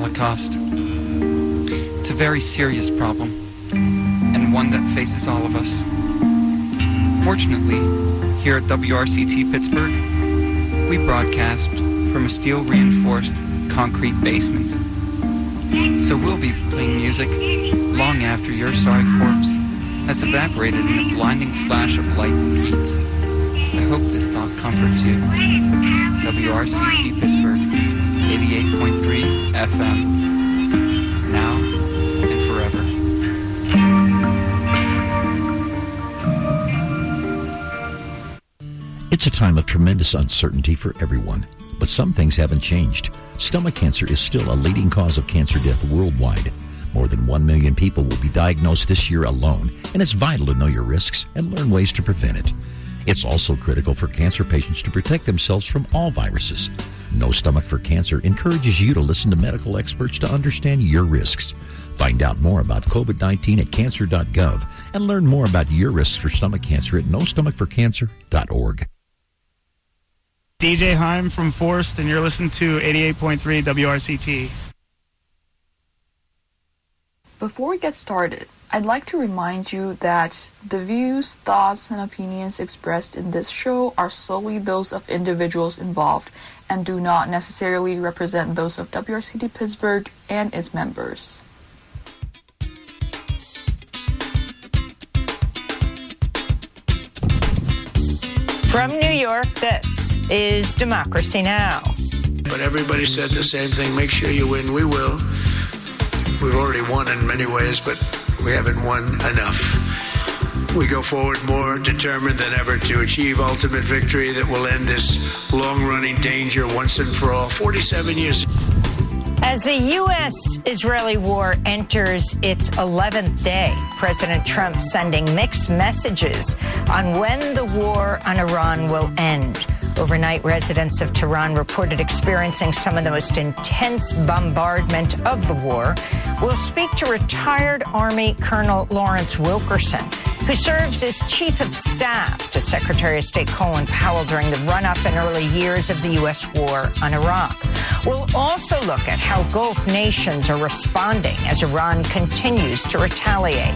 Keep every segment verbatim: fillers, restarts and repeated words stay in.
Holocaust. It's a very serious problem, and one that faces all of us. Fortunately, here at W R C T Pittsburgh, we broadcast from a steel-reinforced concrete basement. So we'll be playing music long after your sorry corpse has evaporated in a blinding flash of light and heat. I hope this thought comforts you. W R C T Pittsburgh, eighty-eight point three F M. Now and forever. It's a time of tremendous uncertainty for everyone, but some things haven't changed. Stomach cancer is still a leading cause of cancer death worldwide. More than one million people will be diagnosed this year alone, and it's vital to know your risks and learn ways to prevent it. It's also critical for cancer patients to protect themselves from all viruses. No Stomach for Cancer encourages you to listen to medical experts to understand your risks. Find out more about COVID nineteen at cancer dot gov and learn more about your risks for stomach cancer at no stomach for cancer dot org. D J Heim from Forst, and you're listening to eighty-eight point three W R C T. Before we get started, I'd like to remind you that the views, thoughts, and opinions expressed in this show are solely those of individuals involved and do not necessarily represent those of W R C T Pittsburgh and its members. From New York, this is Democracy Now! But everybody said the same thing, make sure you win, we will. We've already won in many ways, but we haven't won enough. We go forward more determined than ever to achieve ultimate victory that will end this long-running danger once and for all. forty-seven years. As the U S Israeli war enters its eleventh day, President Trump sending mixed messages on when the war on Iran will end. Overnight, residents of Tehran reported experiencing some of the most intense bombardment of the war. We'll speak to retired Army Colonel Lawrence Wilkerson, who serves as Chief of Staff to Secretary of State Colin Powell during the run-up and early years of the U S war on Iraq. We'll also look at how Gulf nations are responding as Iran continues to retaliate.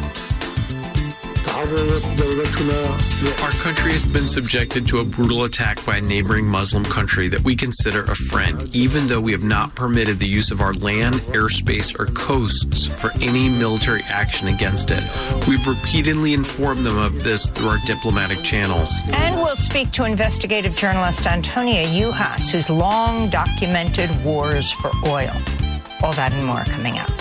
Our country has been subjected to a brutal attack by a neighboring Muslim country that we consider a friend, even though we have not permitted the use of our land, airspace, or coasts for any military action against it. We've repeatedly informed them of this through our diplomatic channels. And we'll speak to investigative journalist Antonia Yuhas, who's long documented wars for oil. All that and more coming up.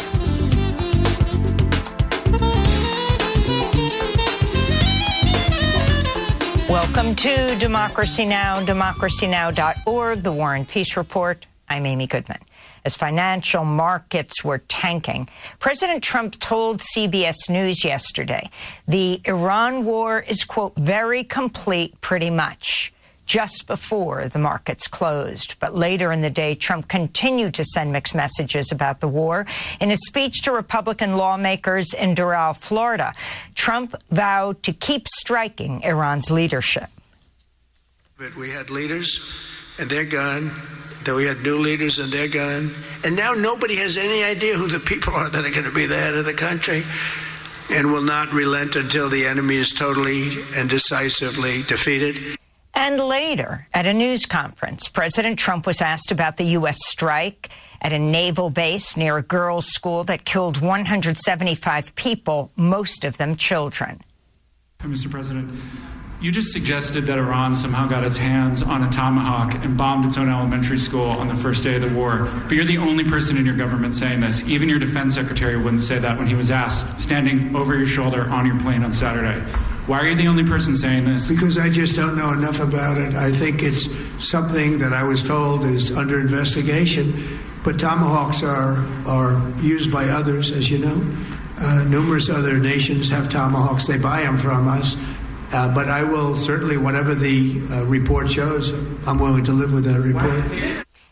Welcome to Democracy Now!, democracy now dot org, the War and Peace Report. I'm Amy Goodman. As financial markets were tanking, President Trump told C B S News yesterday the Iran war is, quote, very complete pretty much, just before the markets closed. But later in the day, Trump continued to send mixed messages about the war. In a speech to Republican lawmakers in Doral, Florida, Trump vowed to keep striking Iran's leadership. But we had leaders, and they're gone. Then we had new leaders, and they're gone. And now nobody has any idea who the people are that are going to be the head of the country, and will not relent until the enemy is totally and decisively defeated. And later, at a news conference, President Trump was asked about the U S strike at a naval base near a girls' school that killed one hundred seventy-five people, most of them children. Mister President, you just suggested that Iran somehow got its hands on a Tomahawk and bombed its own elementary school on the first day of the war. But you're the only person in your government saying this. Even your defense secretary wouldn't say that when he was asked, standing over your shoulder on your plane on Saturday. Why are you the only person saying this? Because I just don't know enough about it. I think it's something that I was told is under investigation. But Tomahawks are, are used by others, as you know. Uh, numerous other nations have Tomahawks. They buy them from us. Uh, but I will certainly, whatever the uh, report shows, I'm willing to live with that report.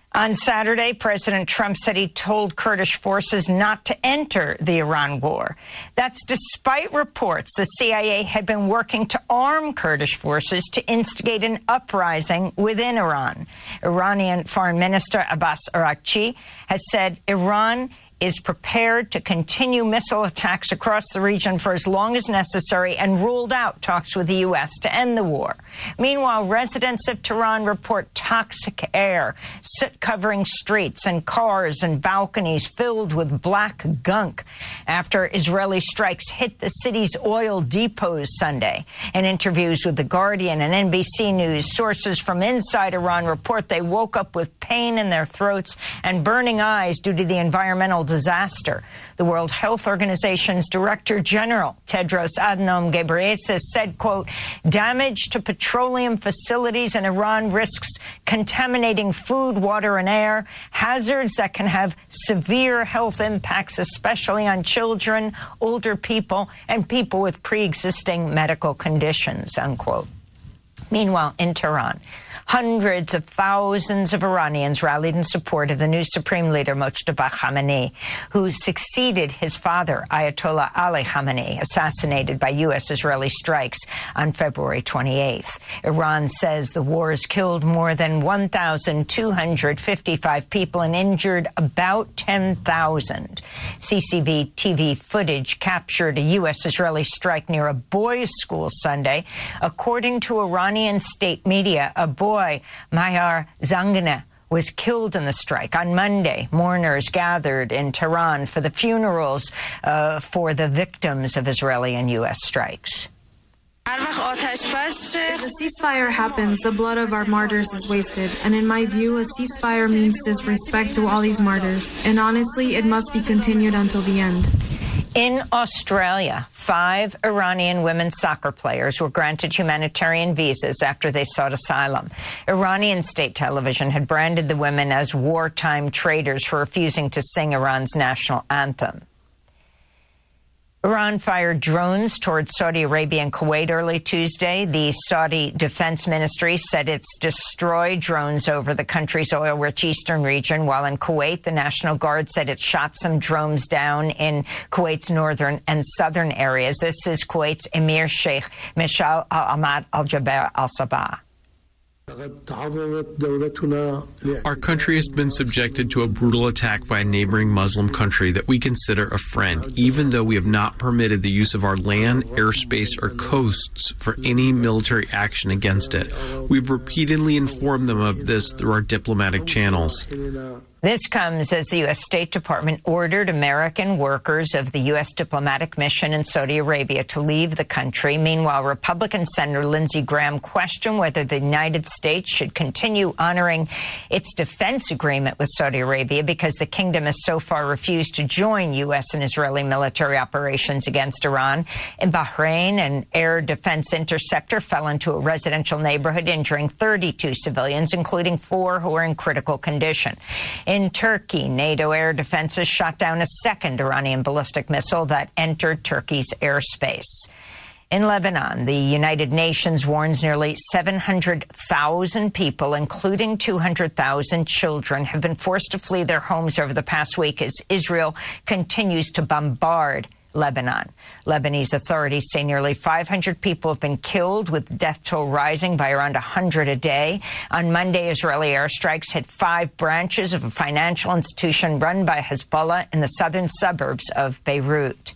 On Saturday, President Trump said he told Kurdish forces not to enter the Iran war. That's despite reports the C I A had been working to arm Kurdish forces to instigate an uprising within Iran. Iranian Foreign Minister Abbas Araghchi has said Iran is prepared to continue missile attacks across the region for as long as necessary and ruled out talks with the U S to end the war. Meanwhile, residents of Tehran report toxic air, soot covering streets and cars and balconies filled with black gunk after Israeli strikes hit the city's oil depots Sunday. In interviews with The Guardian and N B C News, sources from inside Iran report they woke up with pain in their throats and burning eyes due to the environmental disaster. The World Health Organization's Director General, Tedros Adhanom Ghebreyesus, said, quote, damage to petroleum facilities in Iran risks contaminating food, water, and air, hazards that can have severe health impacts, especially on children, older people, and people with pre-existing medical conditions, unquote. Meanwhile, in Tehran, hundreds of thousands of Iranians rallied in support of the new supreme leader, Mojtaba Khamenei, who succeeded his father, Ayatollah Ali Khamenei, assassinated by U S-Israeli strikes on February twenty-eighth. Iran says the war has killed more than one thousand two hundred fifty-five people and injured about ten thousand. C C V T V footage captured a U S-Israeli strike near a boys' school Sunday. According to Iranian state media, a boy, Mayar Zanganeh, was killed in the strike. On Monday, mourners gathered in Tehran for the funerals uh, for the victims of Israeli and U S strikes. If a ceasefire happens, the blood of our martyrs is wasted. And in my view, a ceasefire means disrespect to all these martyrs. And honestly, it must be continued until the end. In Australia, five Iranian women soccer players were granted humanitarian visas after they sought asylum. Iranian state television had branded the women as wartime traitors for refusing to sing Iran's national anthem. Iran fired drones towards Saudi Arabia and Kuwait early Tuesday. The Saudi Defense Ministry said it's destroyed drones over the country's oil-rich eastern region, while in Kuwait, the National Guard said it shot some drones down in Kuwait's northern and southern areas. This is Kuwait's Emir Sheikh Mishal Al-Ahmad Al-Jaber Al-Sabah. Our country has been subjected to a brutal attack by a neighboring Muslim country that we consider a friend, even though we have not permitted the use of our land, airspace, or coasts for any military action against it. We've repeatedly informed them of this through our diplomatic channels. This comes as the U S State Department ordered American workers of the U S diplomatic mission in Saudi Arabia to leave the country. Meanwhile, Republican Senator Lindsey Graham questioned whether the United States should continue honoring its defense agreement with Saudi Arabia because the kingdom has so far refused to join U S and Israeli military operations against Iran. In Bahrain, an air defense interceptor fell into a residential neighborhood, injuring thirty-two civilians, including four who are in critical condition. In Turkey, NATO air defenses shot down a second Iranian ballistic missile that entered Turkey's airspace. In Lebanon, the United Nations warns nearly seven hundred thousand people, including two hundred thousand children, have been forced to flee their homes over the past week as Israel continues to bombard Lebanon. Lebanese authorities say nearly five hundred people have been killed, with the death toll rising by around one hundred a day. On Monday, Israeli airstrikes hit five branches of a financial institution run by Hezbollah in the southern suburbs of Beirut.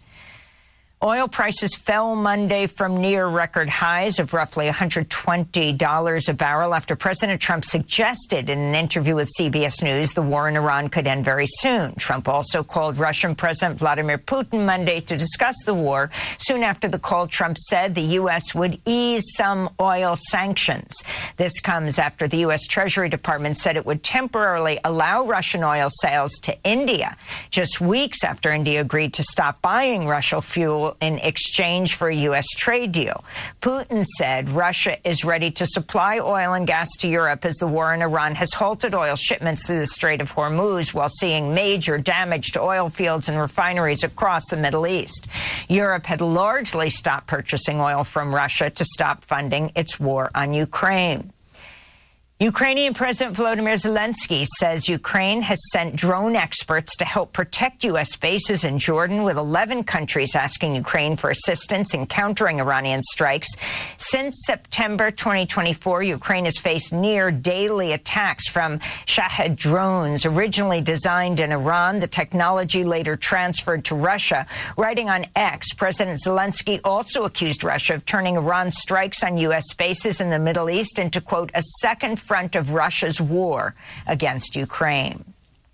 Oil prices fell Monday from near record highs of roughly one hundred twenty dollars a barrel after President Trump suggested in an interview with C B S News the war in Iran could end very soon. Trump also called Russian President Vladimir Putin Monday to discuss the war. Soon after the call, Trump said the U S would ease some oil sanctions. This comes after the U S Treasury Department said it would temporarily allow Russian oil sales to India, just weeks after India agreed to stop buying Russian fuel in exchange for a U S trade deal. Putin said Russia is ready to supply oil and gas to Europe as the war in Iran has halted oil shipments through the Strait of Hormuz while seeing major damage to oil fields and refineries across the Middle East. Europe had largely stopped purchasing oil from Russia to stop funding its war on Ukraine. Ukrainian President Volodymyr Zelensky says Ukraine has sent drone experts to help protect U S bases in Jordan, with eleven countries asking Ukraine for assistance in countering Iranian strikes. Since September twenty twenty-four, Ukraine has faced near daily attacks from Shahed drones, originally designed in Iran. The technology later transferred to Russia. Writing on X, President Zelensky also accused Russia of turning Iran's strikes on U S bases in the Middle East into, quote, a second front of Russia's war against Ukraine.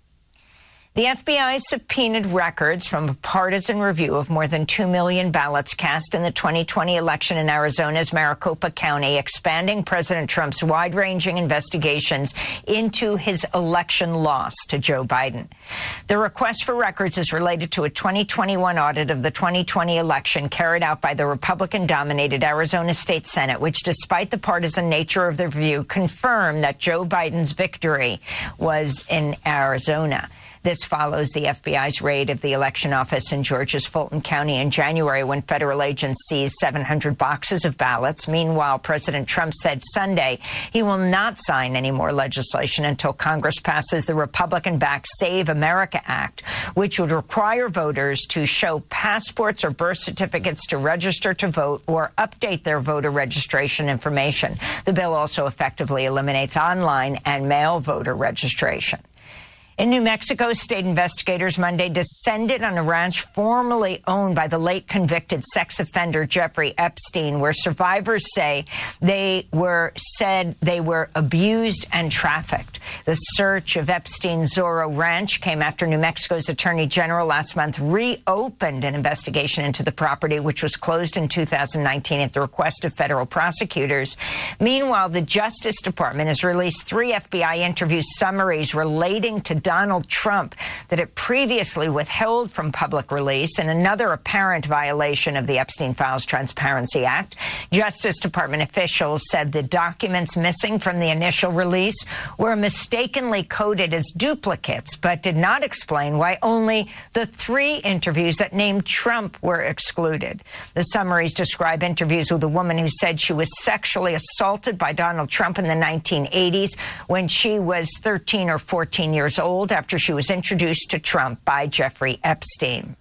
The F B I subpoenaed records from a partisan review of more than two million ballots cast in the twenty twenty election in Arizona's Maricopa County, expanding President Trump's wide-ranging investigations into his election loss to Joe Biden. The request for records is related to a twenty twenty-one audit of the twenty twenty election carried out by the Republican-dominated Arizona State Senate, which, despite the partisan nature of the review, confirmed that Joe Biden's victory was in Arizona. This follows the F B I's raid of the election office in Georgia's Fulton County in January, when federal agents seized seven hundred boxes of ballots. Meanwhile, President Trump said Sunday he will not sign any more legislation until Congress passes the Republican-backed Save America Act, which would require voters to show passports or birth certificates to register to vote or update their voter registration information. The bill also effectively eliminates online and mail voter registration. In New Mexico, state investigators Monday descended on a ranch formerly owned by the late convicted sex offender Jeffrey Epstein, where survivors say they were said they were abused and trafficked. The search of Epstein's Zorro Ranch came after New Mexico's Attorney General last month reopened an investigation into the property, which was closed in two thousand nineteen at the request of federal prosecutors. Meanwhile, the Justice Department has released three F B I interview summaries relating to Donald Trump that it previously withheld from public release, in another apparent violation of the Epstein Files Transparency Act. Justice Department officials said the documents missing from the initial release were mistakenly coded as duplicates, but did not explain why only the three interviews that named Trump were excluded. The summaries describe interviews with a woman who said she was sexually assaulted by Donald Trump in the nineteen eighties when she was thirteen or fourteen years old, after she was introduced to Trump by Jeffrey Epstein.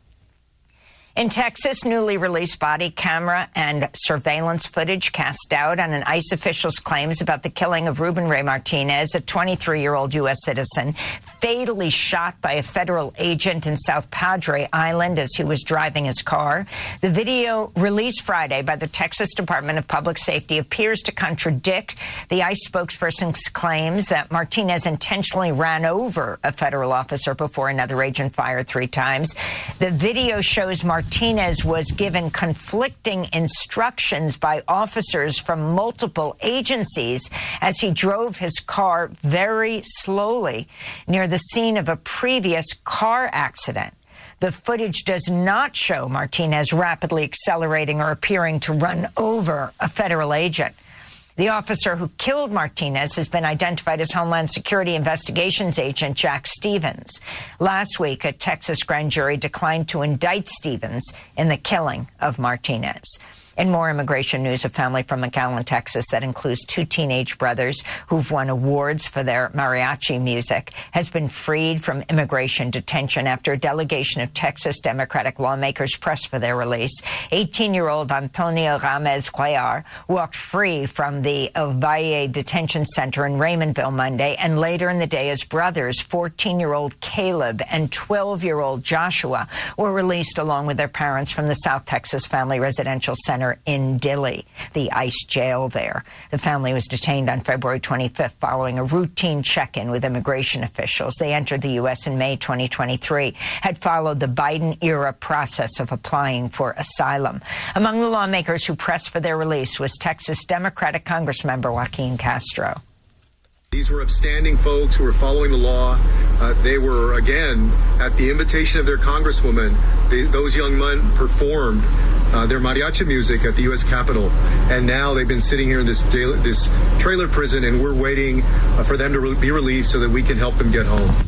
In Texas, newly released body camera and surveillance footage cast doubt on an ICE official's claims about the killing of Ruben Ray Martinez, a twenty-three-year-old U S citizen, fatally shot by a federal agent in South Padre Island as he was driving his car. The video, released Friday by the Texas Department of Public Safety, appears to contradict the ICE spokesperson's claims that Martinez intentionally ran over a federal officer before another agent fired three times. The video shows Martinez Martinez was given conflicting instructions by officers from multiple agencies as he drove his car very slowly near the scene of a previous car accident. The footage does not show Martinez rapidly accelerating or appearing to run over a federal agent. The officer who killed Martinez has been identified as Homeland Security Investigations Agent Jack Stevens. Last week, a Texas grand jury declined to indict Stevens in the killing of Martinez. In more immigration news, a family from McAllen, Texas, that includes two teenage brothers who've won awards for their mariachi music has been freed from immigration detention after a delegation of Texas Democratic lawmakers pressed for their release. eighteen-year-old Antonio Ramez Cuellar walked free from the El Valle Detention Center in Raymondville Monday, and later in the day his brothers, fourteen-year-old Caleb and twelve-year-old Joshua, were released along with their parents from the South Texas Family Residential Center in Dilley, the ICE jail there. The family was detained on February twenty-fifth following a routine check-in with immigration officials. They entered the U S in May twenty twenty-three, had followed the Biden-era process of applying for asylum. Among the lawmakers who pressed for their release was Texas Democratic Congressmember Joaquin Castro. These were upstanding folks who were following the law. Uh, they were, again, at the invitation of their congresswoman, they, those young men performed uh, their mariachi music at the U S Capitol. And now they've been sitting here in this, this trailer prison, and we're waiting uh, for them to re- be released so that we can help them get home.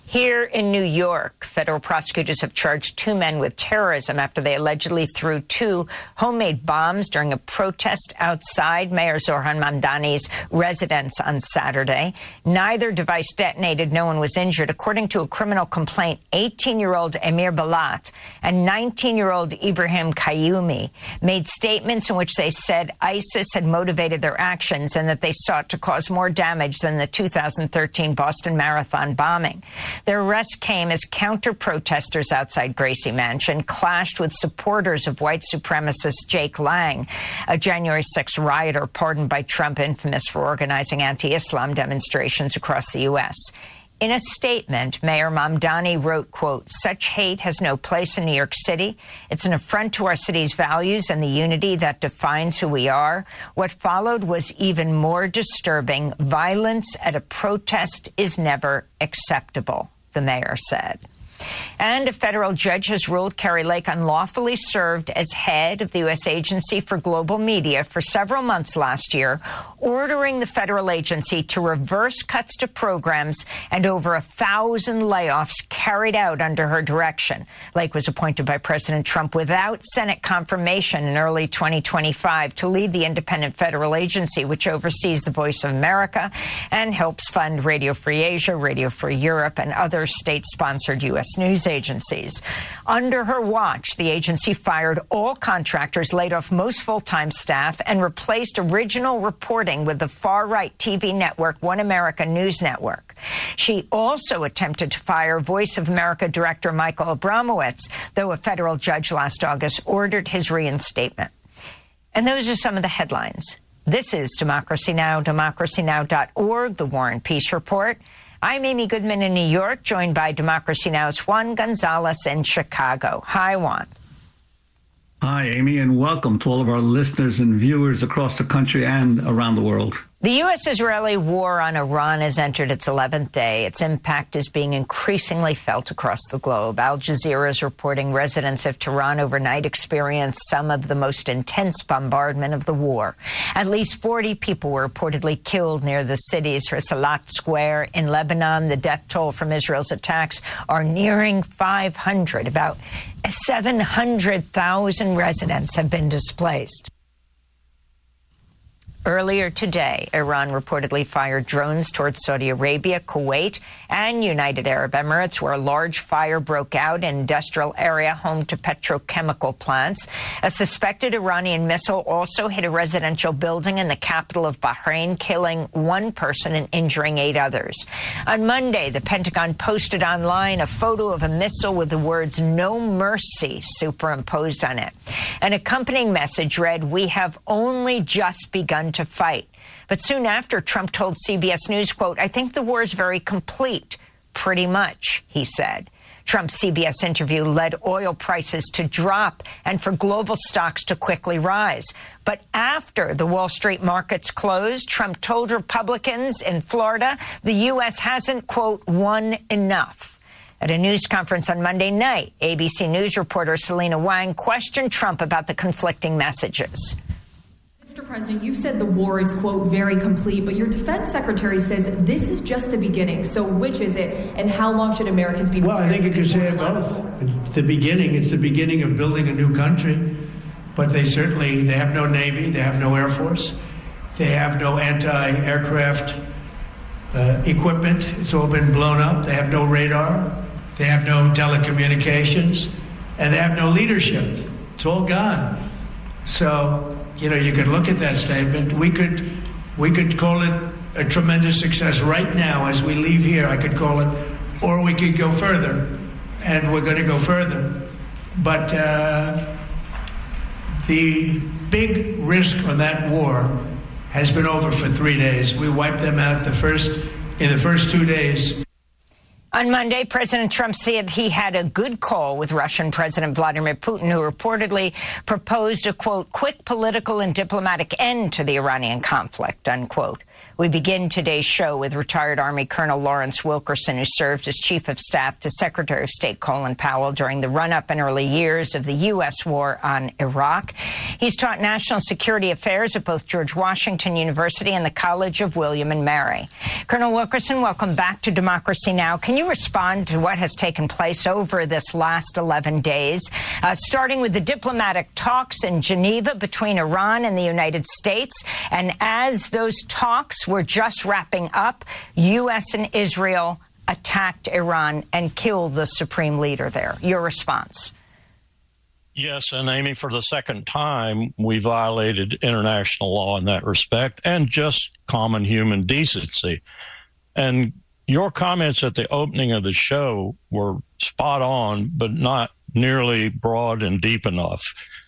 Here in New York, federal prosecutors have charged two men with terrorism after they allegedly threw two homemade bombs during a protest outside Mayor Zohran Mamdani's residence on Saturday. Neither device detonated. No one was injured. According to a criminal complaint, eighteen-year-old Amir Balat and nineteen-year-old Ibrahim Qayyumi made statements in which they said ISIS had motivated their actions and that they sought to cause more damage than the two thousand thirteen Boston Marathon bombing. Their arrest came as counter-protesters outside Gracie Mansion clashed with supporters of white supremacist Jake Lang, a January sixth rioter pardoned by Trump, infamous for organizing anti-Islam demonstrations across the U S In a statement, Mayor Mamdani wrote, quote, "Such hate has no place in New York City. It's an affront to our city's values and the unity that defines who we are. What followed was even more disturbing. Violence at a protest is never acceptable," the mayor said. And a federal judge has ruled Kari Lake unlawfully served as head of the U S Agency for Global Media for several months last year, ordering the federal agency to reverse cuts to programs and over a thousand layoffs carried out under her direction. Lake was appointed by President Trump without Senate confirmation in early twenty twenty-five to lead the independent federal agency, which oversees the Voice of America and helps fund Radio Free Asia, Radio Free Europe, and other state-sponsored U S news agencies. Under her watch, the agency fired all contractors, laid off most full-time staff, and replaced original reporting with the far-right T V network One America News Network. She also attempted to fire Voice of America director Michael Abramowitz, though a federal judge last August ordered his reinstatement. And those are some of the headlines. This is Democracy Now!, democracy now dot org, the War and Peace Report. I'm Amy Goodman in New York, joined by Democracy Now!'s Juan Gonzalez in Chicago. Hi, Juan. Hi, Amy, and welcome to all of our listeners and viewers across the country and around the world. The U S-Israeli war on Iran has entered its eleventh day. Its impact is being increasingly felt across the globe. Al Jazeera is reporting residents of Tehran overnight experienced some of the most intense bombardment of the war. At least forty people were reportedly killed near the city's Risalat Square in Lebanon. The death toll from Israel's attacks are nearing five hundred. About seven hundred thousand residents have been displaced. Earlier today, Iran reportedly fired drones towards Saudi Arabia, Kuwait, and United Arab Emirates, where a large fire broke out in an industrial area home to petrochemical plants. A suspected Iranian missile also hit a residential building in the capital of Bahrain, killing one person and injuring eight others. On Monday, the Pentagon posted online a photo of a missile with the words "No Mercy" superimposed on it. An accompanying message read, "We have only just begun to to fight." But soon after, Trump told C B S News, quote, "I think the war is very complete." Pretty much, he said. Trump's C B S interview led oil prices to drop and for global stocks to quickly rise. But after the Wall Street markets closed, Trump told Republicans in Florida the U S hasn't, quote, won enough. At a news conference on Monday night, A B C News reporter Selena Wang questioned Trump about the conflicting messages. Mister President, you've said the war is, quote, very complete, but your defense secretary says this is just the beginning. So which is it, and how long should Americans be prepared? Well, I think you could say it both. It's the beginning. It's the beginning of building a new country. But they certainly, they have no Navy, they have no Air Force, they have no anti-aircraft uh, equipment. It's all been blown up. They have no radar. They have no telecommunications. And they have no leadership. It's all gone. So, you know, you could look at that statement. We could, we could call it a tremendous success right now as we leave here. I could call it, or we could go further, and we're going to go further. But uh, the big risk on that war has been over for three days. We wiped them out the first in the first two days. On Monday, President Trump said he had a good call with Russian President Vladimir Putin, who reportedly proposed a, quote, quick political and diplomatic end to the Iranian conflict, unquote. We begin today's show with retired Army Colonel Lawrence Wilkerson, who served as Chief of Staff to Secretary of State Colin Powell during the run-up and early years of the U S war on Iraq. He's taught national security affairs at both George Washington University and the College of William and Mary. Colonel Wilkerson, welcome back to Democracy Now! Can you respond to what has taken place over this last eleven days, uh, starting with the diplomatic talks in Geneva between Iran and the United States? And as those talks were just wrapping up, U S and Israel attacked Iran and killed the supreme leader there. Your response? Yes, and Amy, for the second time, we violated international law in that respect and just common human decency. And your comments at the opening of the show were spot on, but not nearly broad and deep enough.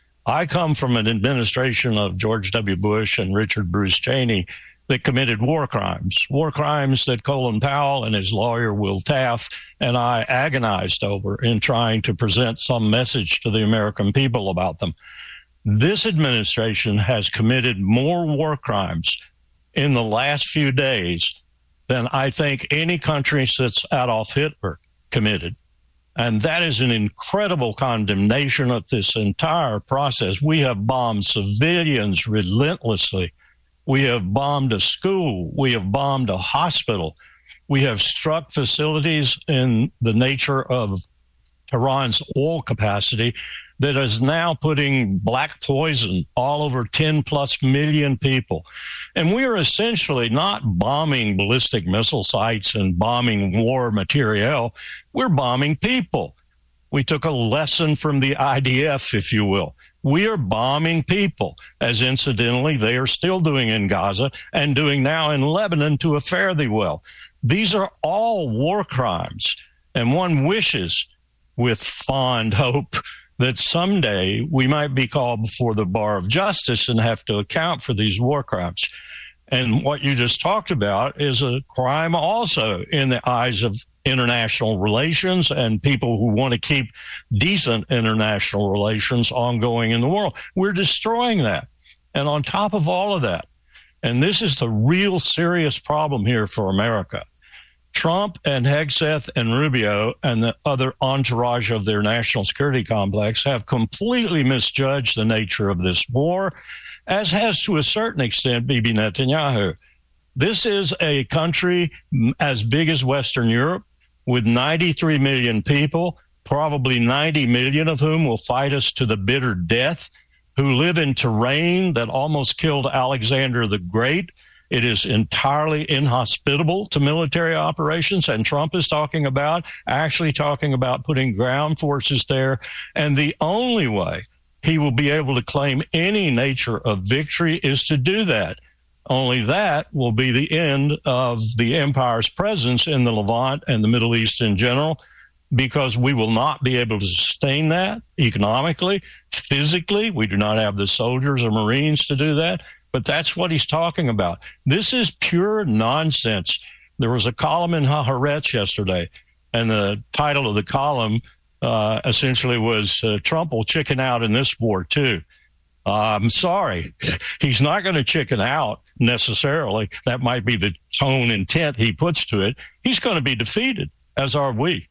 I come from an administration of George W. Bush and Richard Bruce Cheney that committed war crimes, war crimes that Colin Powell and his lawyer, Will Taft, and I agonized over in trying to present some message to the American people about them. This administration has committed more war crimes in the last few days than I think any country since Adolf Hitler committed. And that is an incredible condemnation of this entire process. We have bombed civilians relentlessly. We have bombed a school. We have bombed a hospital. We have struck facilities in the nature of Iran's oil capacity that is now putting black poison all over ten plus million people. And we are essentially not bombing ballistic missile sites and bombing war materiel. We're bombing people. We took a lesson from the I D F, if you will. We are bombing people, as incidentally they are still doing in Gaza and doing now in Lebanon to a fare thee well. These are all war crimes, and one wishes with fond hope that someday we might be called before the bar of justice and have to account for these war crimes. And what you just talked about is a crime also in the eyes of international relations and people who want to keep decent international relations ongoing in the world. We're destroying that. And on top of all of that, and this is the real serious problem here for America, Trump and Hegseth and Rubio and the other entourage of their national security complex have completely misjudged the nature of this war, as has to a certain extent Bibi Netanyahu. This is a country as big as Western Europe with ninety-three million people, probably ninety million of whom will fight us to the bitter death, who live in terrain that almost killed Alexander the Great. It is entirely inhospitable to military operations, and Trump is talking about, actually talking about putting ground forces there. And the only way he will be able to claim any nature of victory is to do that. Only that will be the end of the empire's presence in the Levant and the Middle East in general, because we will not be able to sustain that economically, physically. We do not have the soldiers or Marines to do that. But that's what he's talking about. This is pure nonsense. There was a column in Haaretz yesterday, and the title of the column uh, essentially was uh, Trump will chicken out in this war, too. Uh, I'm sorry. He's not going to chicken out necessarily. That might be the tone intent he puts to it. He's going to be defeated, as are we.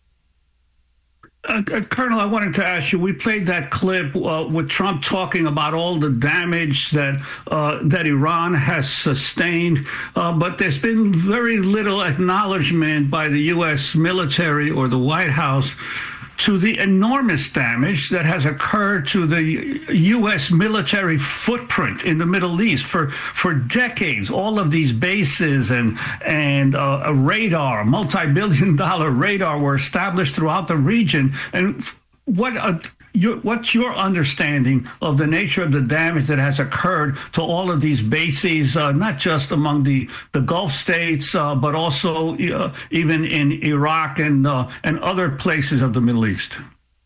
Uh, Colonel, I wanted to ask you, we played that clip uh, with Trump talking about all the damage that uh, that Iran has sustained, uh, but there's been very little acknowledgement by the U S military or the White House to the enormous damage that has occurred to the U S military footprint in the Middle East for for decades. All of these bases and and uh, a radar, multi-billion dollar radar, were established throughout the region. And what uh, your, what's your understanding of the nature of the damage that has occurred to all of these bases, uh, not just among the, the Gulf states, uh, but also uh, even in Iraq and uh, and other places of the Middle East?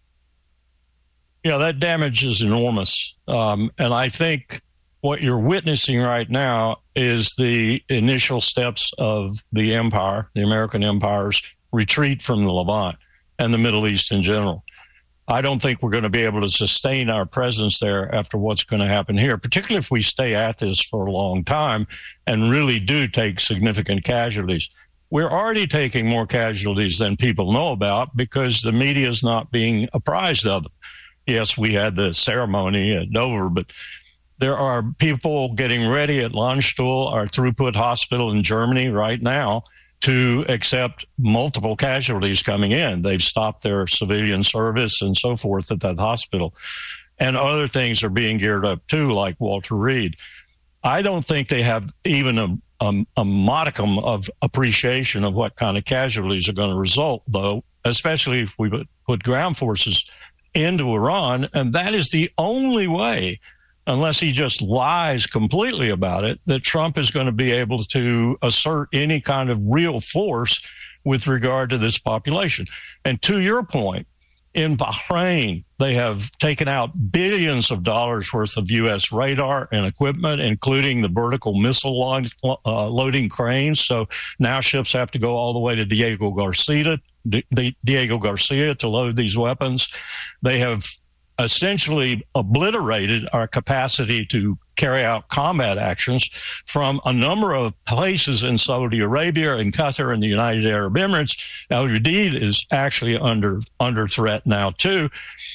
Yeah, that damage is enormous. Um, and I think what you're witnessing right now is the initial steps of the empire, the American empire's retreat from the Levant and the Middle East in general. I don't think we're going to be able to sustain our presence there after what's going to happen here, particularly if we stay at this for a long time and really do take significant casualties. We're already taking more casualties than people know about because the media is not being apprised of them. Yes, we had the ceremony at Dover, but there are people getting ready at Landstuhl, our throughput hospital in Germany right now, to accept multiple casualties coming in. They've stopped their civilian service and so forth at that hospital. And other things are being geared up too, like Walter Reed. I don't think they have even a, a, a modicum of appreciation of what kind of casualties are going to result, though, especially if we put, put ground forces into Iran. And that is the only way, unless he just lies completely about it, that Trump is going to be able to assert any kind of real force with regard to this population. And to your point, in Bahrain, they have taken out billions of dollars worth of U S radar and equipment, including the vertical missile launch, uh, loading cranes. So now ships have to go all the way to Diego Garcia, D- Diego Garcia to load these weapons. They have essentially obliterated our capacity to carry out combat actions from a number of places in Saudi Arabia and Qatar and the United Arab Emirates. Al Udeid is actually under under threat now too.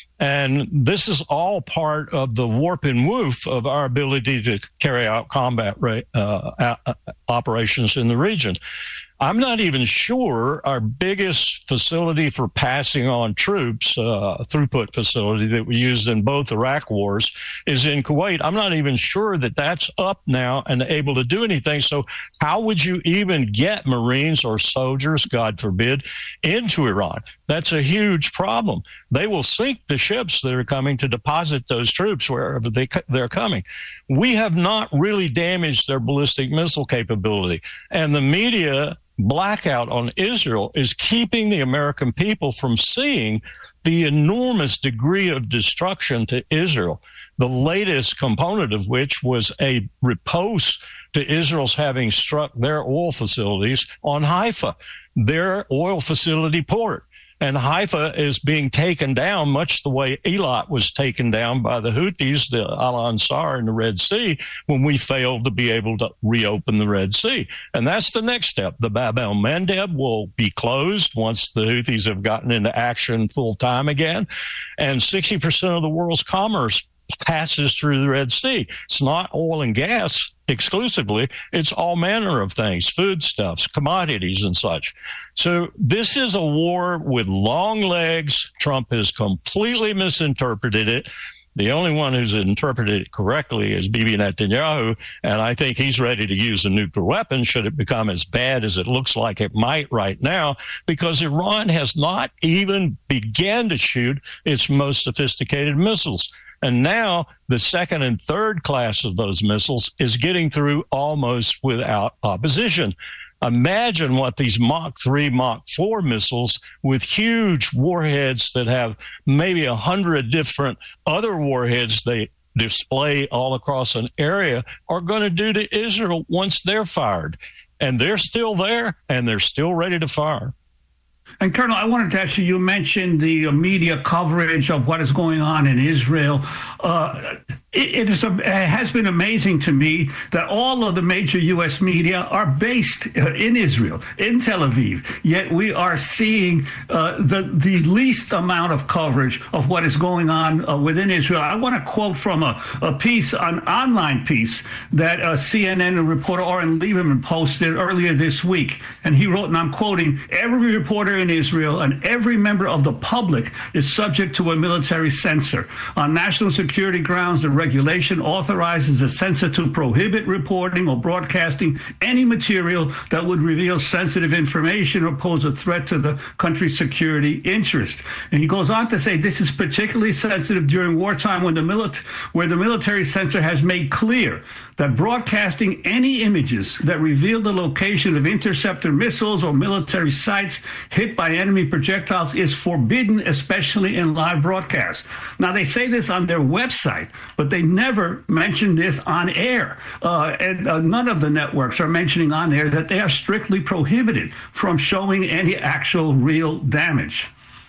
And this is all part of the warp and woof of our ability to carry out combat uh, operations in the region. I'm not even sure our biggest facility for passing on troops, uh, throughput facility that we used in both Iraq wars, is in Kuwait. I'm not even sure that that's up now and able to do anything. So how would you even get Marines or soldiers, God forbid, into Iran? That's a huge problem. They will sink the ships that are coming to deposit those troops wherever they, they're coming. We have not really damaged their ballistic missile capability. And the media blackout on Israel is keeping the American people from seeing the enormous degree of destruction to Israel, the latest component of which was a riposte to Israel's having struck their oil facilities on Haifa, their oil facility port. And Haifa is being taken down much the way Eilat was taken down by the Houthis, the Al-Ansar in the Red Sea, when we failed to be able to reopen the Red Sea. And that's the next step. The Bab el-Mandeb will be closed once the Houthis have gotten into action full time again. And sixty percent of the world's commerce passes through the Red Sea. It's not oil and gas exclusively. It's all manner of things, foodstuffs, commodities, and such. So this is a war with long legs. Trump has completely misinterpreted it. The only one who's interpreted it correctly is Bibi Netanyahu, and I think he's ready to use a nuclear weapon should it become as bad as it looks like it might right now, because Iran has not even begun to shoot its most sophisticated missiles. And now the second and third class of those missiles is getting through almost without opposition. Imagine what these Mach three, Mach four missiles with huge warheads that have maybe a hundred different other warheads they display all across an area are going to do to Israel once they're fired. And they're still there, and they're still ready to fire. And Colonel, I wanted to ask you, you mentioned the media coverage of what is going on in Israel. Uh, it, it, is a, it has been amazing to me that all of the major U S media are based in Israel, in Tel Aviv, yet we are seeing uh, the, the least amount of coverage of what is going on uh, within Israel. I want to quote from a, a piece, an online piece that uh, C N N reporter Oren Lieberman posted earlier this week. And he wrote, and I'm quoting, "Every reporter in Israel and every member of the public is subject to a military censor. On national security grounds, the regulation authorizes the censor to prohibit reporting or broadcasting any material that would reveal sensitive information or pose a threat to the country's security interest." And he goes on to say this is particularly sensitive during wartime when the mili- where the military censor has made clear that broadcasting any images that reveal the location of interceptor missiles or military sites hit by enemy projectiles is forbidden, especially in live broadcasts. Now, they say this on their website, but they never mention this on air. Uh, and uh, none of the networks are mentioning on air that they are strictly prohibited from showing any actual real damage.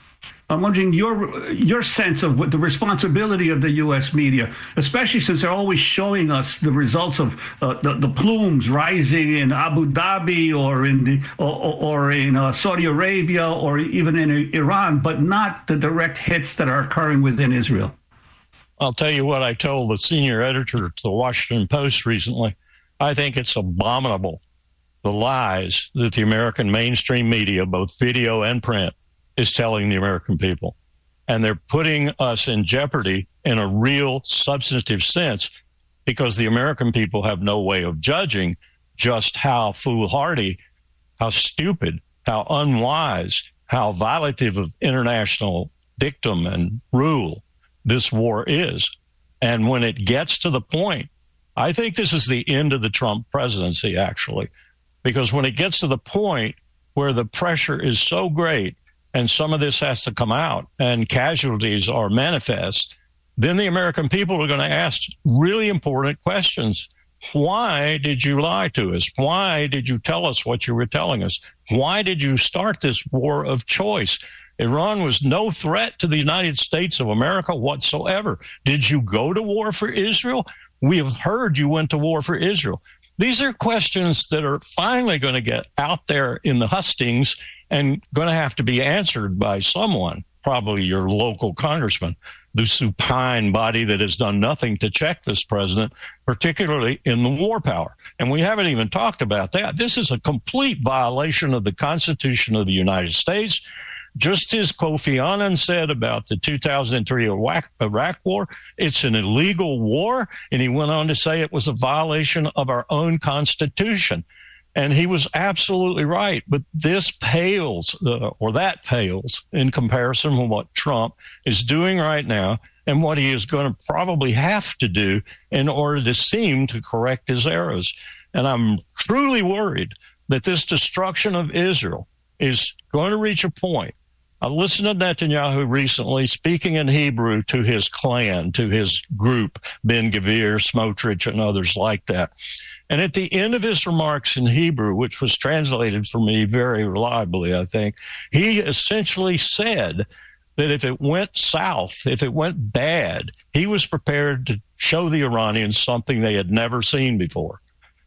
I'm wondering your your sense of what the responsibility of the U S media, especially since they're always showing us the results of uh, the, the plumes rising in Abu Dhabi or in the or, or in uh, Saudi Arabia or even in Iran, but not the direct hits that are occurring within Israel. I'll tell you what I told the senior editor to the Washington Post recently. I think it's abominable, the lies that the American mainstream media, both video and print, is telling the American people. And they're putting us in jeopardy in a real substantive sense because the American people have no way of judging just how foolhardy, how stupid, how unwise, how violative of international dictum and rule this war is. And when it gets to the point, I think this is the end of the Trump presidency, actually, because when it gets to the point where the pressure is so great and some of this has to come out and casualties are manifest, then the American people are going to ask really important questions. Why did you lie to us? Why did you tell us what you were telling us? Why did you start this war of choice? Iran was no threat to the United States of America whatsoever. Did you go to war for Israel? We have heard you went to war for Israel. These are questions that are finally going to get out there in the hustings and going to have to be answered by someone, probably your local congressman, the supine body that has done nothing to check this president, particularly in the war power. And we haven't even talked about that. This is a complete violation of the Constitution of the United States. Just as Kofi Annan said about the two thousand three Iraq, Iraq war, it's an illegal war. And he went on to say it was a violation of our own Constitution. And he was absolutely right. But this pales, uh, or that pales, in comparison with what Trump is doing right now and what he is going to probably have to do in order to seem to correct his errors. And I'm truly worried that this destruction of Israel is going to reach a point. I listened to Netanyahu recently speaking in Hebrew to his clan, to his group, Ben-Gvir, Smotrich, and others like that. And at the end of his remarks in Hebrew, which was translated for me very reliably, I think, he essentially said that if it went south, if it went bad, he was prepared to show the Iranians something they had never seen before.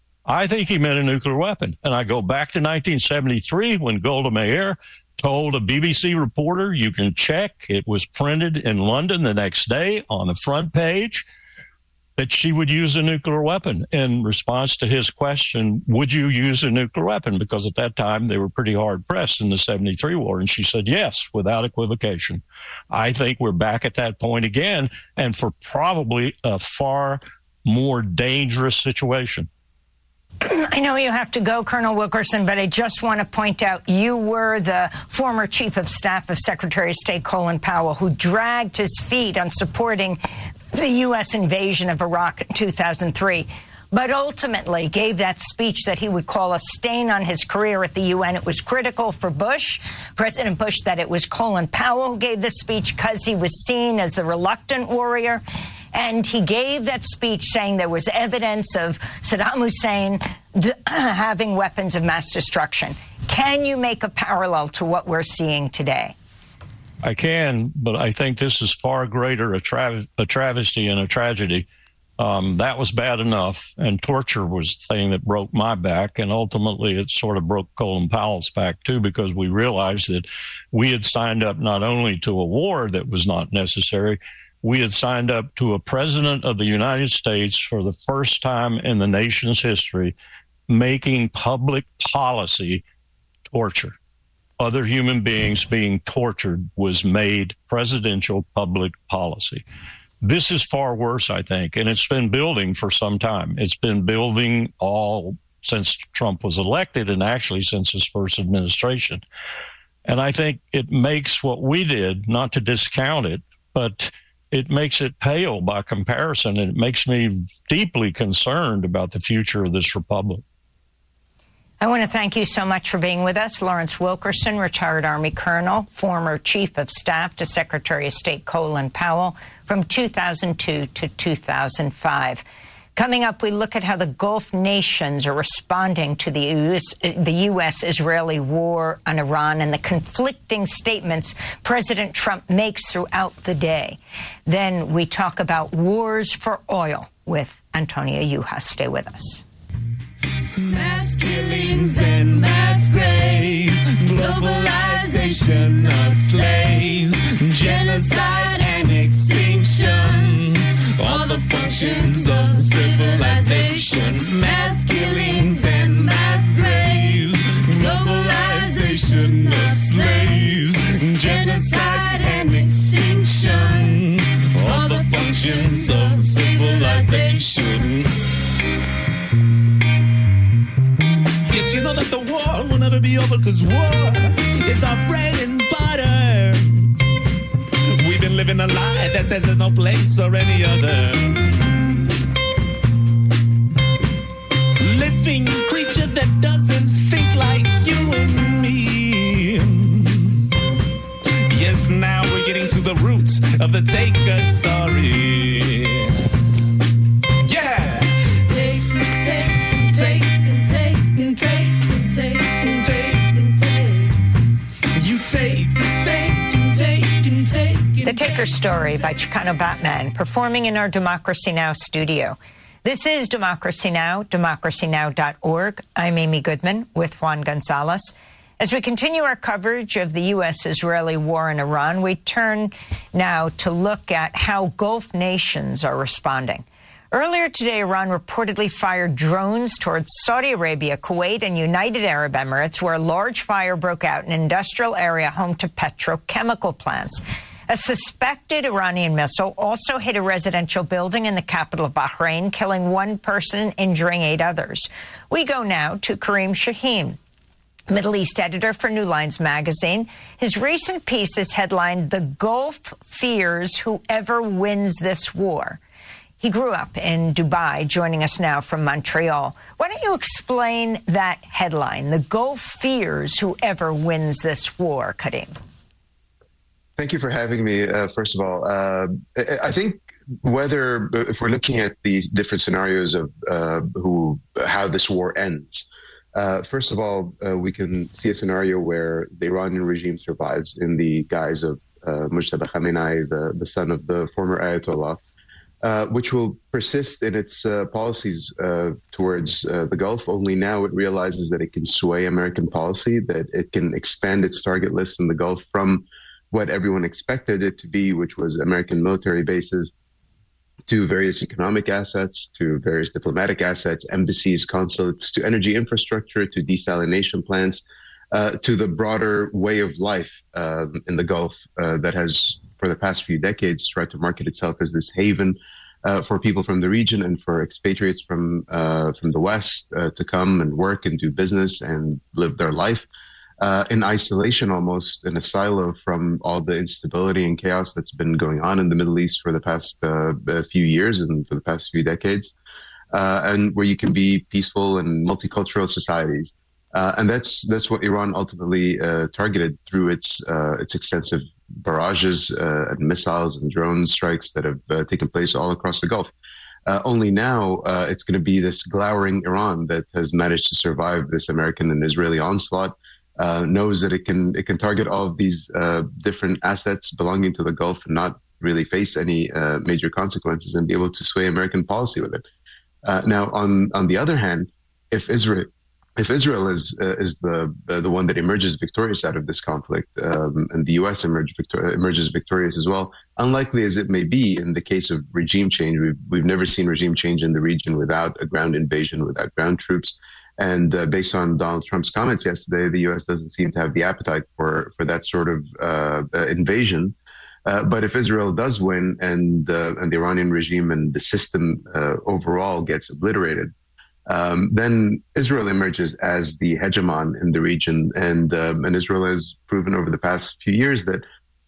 I think he meant a nuclear weapon. And I go back to nineteen seventy-three when Golda Meir told a B B C reporter, you can check, it was printed in London the next day on the front page, that she would use a nuclear weapon in response to his question, would you use a nuclear weapon? Because at that time they were pretty hard pressed in the seventy-three war. And she said, yes, without equivocation. I think we're back at that point again, and for probably a far more dangerous situation. I know you have to go, Colonel Wilkerson, but I just want to point out you were the former chief of staff of Secretary of State Colin Powell, who dragged his feet on supporting the U S invasion of Iraq in two thousand three, but ultimately gave that speech that he would call a stain on his career at the U N. It was critical for Bush, President Bush, that it was Colin Powell who gave this speech because he was seen as the reluctant warrior. And he gave that speech saying there was evidence of Saddam Hussein d- having weapons of mass destruction. Can you make a parallel to what we're seeing today? I can, but I think this is far greater a, tra- a travesty and a tragedy. Um, that was bad enough, and torture was the thing that broke my back, and ultimately it sort of broke Colin Powell's back, too, because we realized that we had signed up not only to a war that was not necessary, we had signed up to a president of the United States for the first time in the nation's history, making public policy torture. Other human beings being tortured was made presidential public policy. This is far worse, I think, and it's been building for some time. It's been building all since Trump was elected and actually since his first administration. And I think it makes what we did, not to discount it, but it makes it pale by comparison, and it makes me deeply concerned about the future of this republic. I want to thank you so much for being with us. Lawrence Wilkerson, retired Army colonel, former chief of staff to Secretary of State Colin Powell from two thousand two to two thousand five. Coming up, we look at how the Gulf nations are responding to the U S, the U S-Israeli war on Iran and the conflicting statements President Trump makes throughout the day. Then we talk about wars for oil with Antonia Yuhas. Stay with us. Mass killings and mass graves, globalization of slaves, genocide and extinction, all the functions of civilization. Mass killings and mass graves, globalization of slaves, genocide and extinction, all the functions of civilization. Yes, you know that the war will never be over, because war is our bread and butter. We've been living a lie that there's no place or any other. Living creature that doesn't think like you and me. Yes, now we're getting to the roots of the Taker story. Yeah! Take, take, take. The Taker Story by Chicano Batman, performing in our Democracy Now! Studio. This is Democracy Now!, democracy now dot org. I'm Amy Goodman with Juan Gonzalez. As we continue our coverage of the U S-Israeli war in Iran, we turn now to look at how Gulf nations are responding. Earlier today, Iran reportedly fired drones towards Saudi Arabia, Kuwait, and United Arab Emirates, where a large fire broke out in an industrial area home to petrochemical plants. A suspected Iranian missile also hit a residential building in the capital of Bahrain, killing one person and injuring eight others. We go now to Karim Shaheen, Middle East editor for New Lines magazine. His recent piece is headlined, "The Gulf Fears Whoever Wins This War." He grew up in Dubai, joining us now from Montreal. Why don't you explain that headline, "The Gulf Fears Whoever Wins This War," Karim? Thank you for having me. Uh, first of all, uh, I think whether, if we're looking at these different scenarios of uh, who, how this war ends, uh, first of all, uh, we can see a scenario where the Iranian regime survives in the guise of uh, Mujtaba Khamenei, the, the son of the former Ayatollah, uh, which will persist in its uh, policies uh, towards uh, the Gulf. Only now it realizes that it can sway American policy, that it can expand its target list in the Gulf from what everyone expected it to be, which was American military bases, to various economic assets, to various diplomatic assets, embassies, consulates, to energy infrastructure, to desalination plants, uh, to the broader way of life um, in the Gulf uh, that has, for the past few decades, tried to market itself as this haven uh, for people from the region and for expatriates from uh, from the West uh, to come and work and do business and live their life. Uh, in isolation, almost in a silo from all the instability and chaos that's been going on in the Middle East for the past uh, few years and for the past few decades, uh, and where you can be peaceful and multicultural societies. Uh, and that's that's what Iran ultimately uh, targeted through its uh, its extensive barrages uh, and missiles and drone strikes that have uh, taken place all across the Gulf. Uh, only now uh, it's going to be this glowering Iran that has managed to survive this American and Israeli onslaught. Uh, knows that it can it can target all of these uh, different assets belonging to the Gulf and not really face any uh, major consequences and be able to sway American policy with it. Uh, now, on on the other hand, if Israel if Israel is uh, is the, the the one that emerges victorious out of this conflict, um, and the U S emerge victor- emerges victorious as well, unlikely as it may be in the case of regime change, we've we've never seen regime change in the region without a ground invasion, without ground troops. And uh, based on Donald Trump's comments yesterday, the U S doesn't seem to have the appetite for, for that sort of uh, uh, invasion. Uh, but if Israel does win and, uh, and the Iranian regime and the system uh, overall gets obliterated, um, then Israel emerges as the hegemon in the region. And, um, and Israel has proven over the past few years that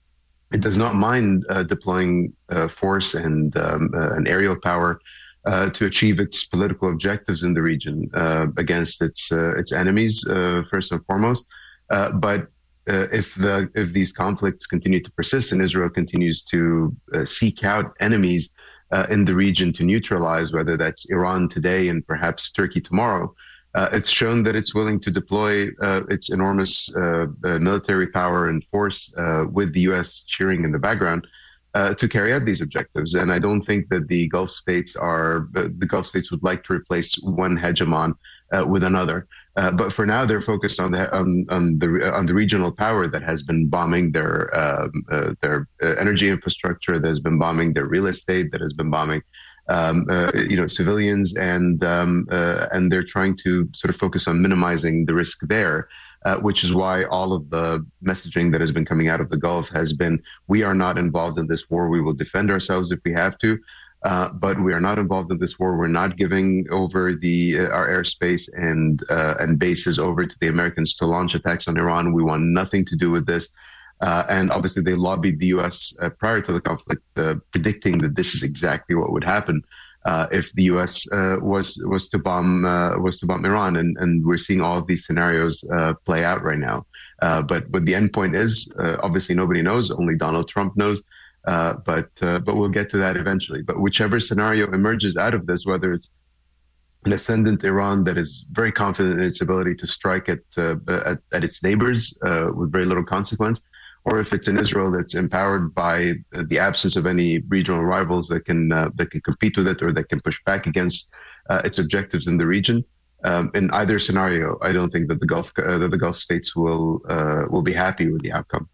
it does not mind uh, deploying uh, force and, um, uh, and aerial power Uh, to achieve its political objectives in the region uh, against its uh, its enemies, uh, first and foremost. Uh, but uh, if the if these conflicts continue to persist and Israel continues to uh, seek out enemies uh, in the region to neutralize, whether that's Iran today and perhaps Turkey tomorrow, uh, it's shown that it's willing to deploy uh, its enormous uh, uh, military power and force uh, with the U S cheering in the background uh, to carry out these objectives. And I don't think that the Gulf states are, uh, the Gulf states would like to replace one hegemon uh, with another. Uh, but for now, they're focused on the on, on the on the regional power that has been bombing their uh, uh, their uh, energy infrastructure, that has been bombing their real estate, that has been bombing um, uh, you know civilians, and um, uh, and they're trying to sort of focus on minimizing the risk there, uh, which is why all of the messaging that has been coming out of the Gulf has been: we are not involved in this war. We will defend ourselves if we have to. Uh, but we are not involved in this war. We're not giving over the uh, our airspace and uh, and bases over to the Americans to launch attacks on Iran. We want nothing to do with this. Uh, and obviously, they lobbied the U S uh, prior to the conflict, uh, predicting that this is exactly what would happen uh, if the U S uh, was was to bomb uh, was to bomb Iran. And and we're seeing all of these scenarios uh, play out right now. Uh, but what the end point is, uh, obviously, nobody knows. Only Donald Trump knows. Uh, but uh, but we'll get to that eventually. But whichever scenario emerges out of this, whether it's an ascendant Iran that is very confident in its ability to strike at uh, at, at its neighbors uh, with very little consequence, or if it's an Israel that's empowered by the absence of any regional rivals that can uh, that can compete with it or that can push back against uh, its objectives in the region. Um, in either scenario, I don't think that the Gulf uh, that the Gulf states will uh, will be happy with the outcome.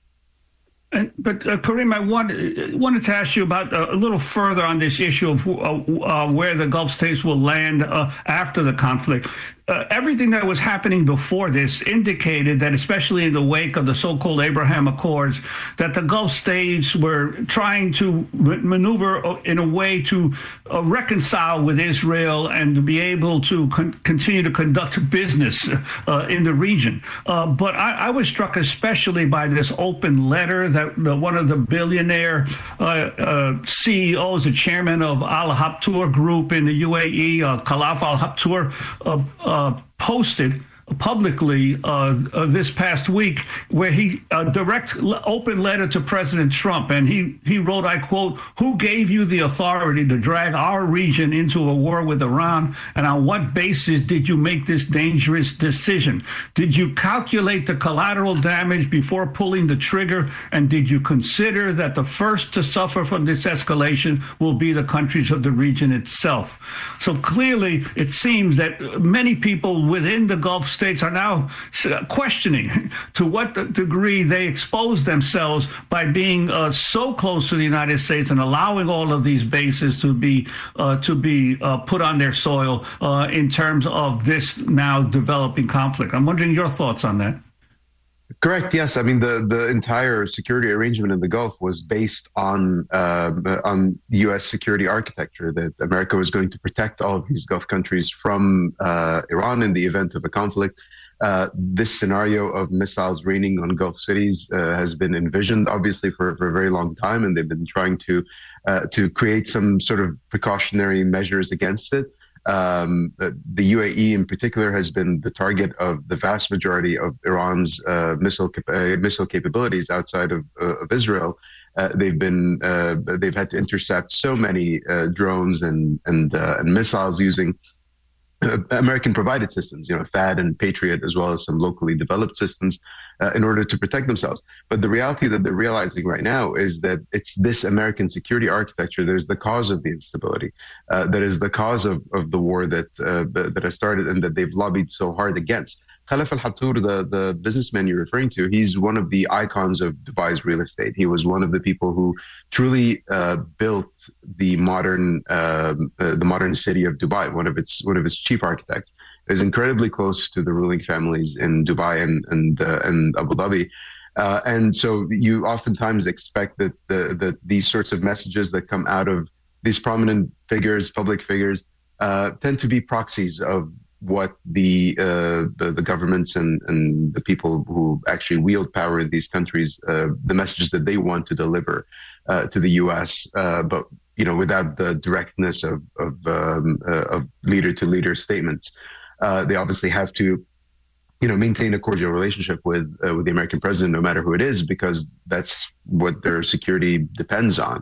And, but uh, Karim, I wanted, wanted to ask you about uh, a little further on this issue of uh, uh, where the Gulf states will land uh, after the conflict. Uh, everything that was happening before this indicated that, especially in the wake of the so-called Abraham Accords, that the Gulf states were trying to maneuver in a way to uh, reconcile with Israel and to be able to con- continue to conduct business uh, in the region. Uh, but I, I was struck especially by this open letter that the, one of the billionaire uh, uh, C E Os, the chairman of Al Habtoor Group in the U A E, uh, Khalaf Al Habtoor, uh, uh, Uh, posted publicly uh, uh, this past week, where he a uh, direct open letter to President Trump, and he he wrote, I quote, "Who gave you the authority to drag our region into a war with Iran, and on what basis did you make this dangerous decision? Did you calculate the collateral damage before pulling the trigger, and did you consider that the first to suffer from this escalation will be the countries of the region itself?" So clearly, it seems that many people within the Gulf states are now questioning to what degree they expose themselves by being uh, so close to the United States and allowing all of these bases to be uh, to be uh, put on their soil uh, in terms of this now developing conflict. I'm wondering your thoughts on that. Correct. Yes. I mean, the, the entire security arrangement in the Gulf was based on uh, on U S security architecture, that America was going to protect all of these Gulf countries from uh, Iran in the event of a conflict. Uh, this scenario of missiles raining on Gulf cities uh, has been envisioned, obviously, for, for a very long time, and they've been trying to uh, to create some sort of precautionary measures against it. Um, the U A E in particular has been the target of the vast majority of Iran's uh, missile cap- uh, missile capabilities outside of, uh, of Israel. Uh, they've been uh, they've had to intercept so many uh, drones and and uh, and missiles using uh, American provided systems, you know, THAAD and Patriot, as well as some locally developed systems, uh, in order to protect themselves. But the reality that they're realizing right now is that it's this American security architecture that is the cause of the instability, uh, that is the cause of, of the war that uh, that has started and that they've lobbied so hard against. Khalaf Al Habtoor, the, the businessman you're referring to, he's one of the icons of Dubai's real estate. He was one of the people who truly uh, built the modern uh, uh, the modern city of Dubai. One of its one of its chief architects is incredibly close to the ruling families in Dubai and and uh, and Abu Dhabi. Uh, and so you oftentimes expect that the that these sorts of messages that come out of these prominent figures, public figures, uh, tend to be proxies of what the, uh, the the governments and, and the people who actually wield power in these countries, uh, the messages that they want to deliver uh, to the U S, uh, but you know, without the directness of of, um, uh, of leader to leader statements. Uh, they obviously have to, you know, maintain a cordial relationship with uh, with the American president, no matter who it is, because that's what their security depends on.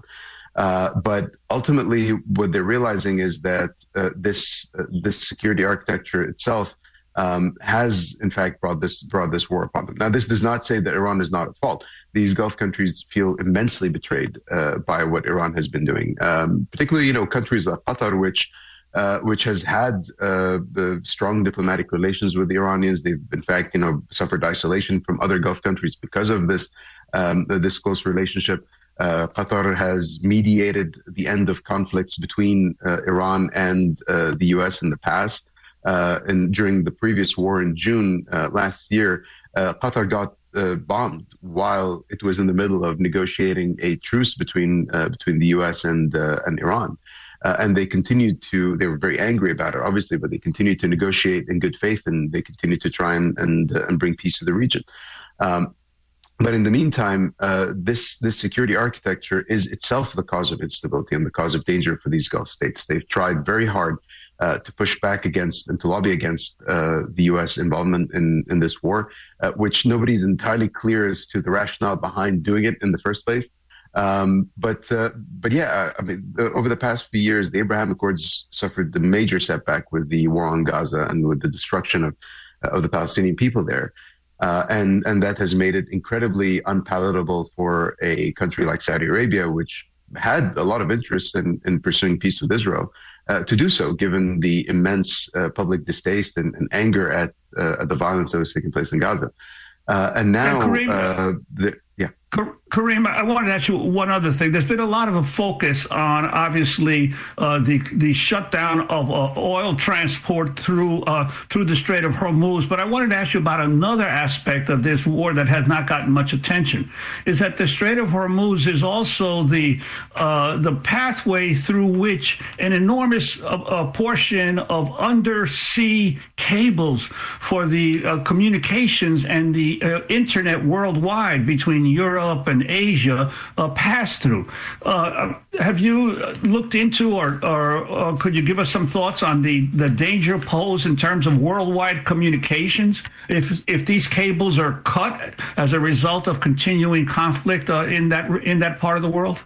Uh, but ultimately, what they're realizing is that uh, this uh, this security architecture itself um, has, in fact, brought this brought this war upon them. Now, this does not say that Iran is not at fault. These Gulf countries feel immensely betrayed uh, by what Iran has been doing, um, particularly, you know, countries like Qatar, which uh, which has had uh, the strong diplomatic relations with the Iranians. They've, in fact, you know, suffered isolation from other Gulf countries because of this um, this close relationship. Uh, Qatar has mediated the end of conflicts between uh, Iran and uh, the U S in the past. Uh, and during the previous war in June uh, last year, uh, Qatar got uh, bombed while it was in the middle of negotiating a truce between uh, between the U S and uh, and Iran. Uh, and they continued to, they were very angry about it, obviously, but they continued to negotiate in good faith, and they continued to try and and, uh, and bring peace to the region. Um, But in the meantime, uh, this this security architecture is itself the cause of instability and the cause of danger for these Gulf states. They've tried very hard uh, to push back against and to lobby against uh, the U S involvement in, in this war, uh, which nobody's entirely clear as to the rationale behind doing it in the first place. Um, but uh, but yeah, I mean, the, over the past few years, the Abraham Accords suffered the major setback with the war on Gaza and with the destruction of uh, of the Palestinian people there. Uh, and, and that has made it incredibly unpalatable for a country like Saudi Arabia, which had a lot of interest in, in pursuing peace with Israel, uh, to do so, given the immense uh, public distaste and, and anger at, uh, at the violence that was taking place in Gaza. Uh, and now, and Kareem, uh, the, yeah. Kareem, I wanted to ask you one other thing. There's been a lot of a focus on, obviously, uh, the the shutdown of uh, oil transport through uh, through the Strait of Hormuz. But I wanted to ask you about another aspect of this war that has not gotten much attention. Is that the Strait of Hormuz is also the uh, the pathway through which an enormous uh, uh, portion of undersea cables for the uh, communications and the uh, internet worldwide between Europe and Asia uh, pass through. Uh, have you looked into, or, or, or could you give us some thoughts on the, the danger posed in terms of worldwide communications if if these cables are cut as a result of continuing conflict uh, in that in that part of the world?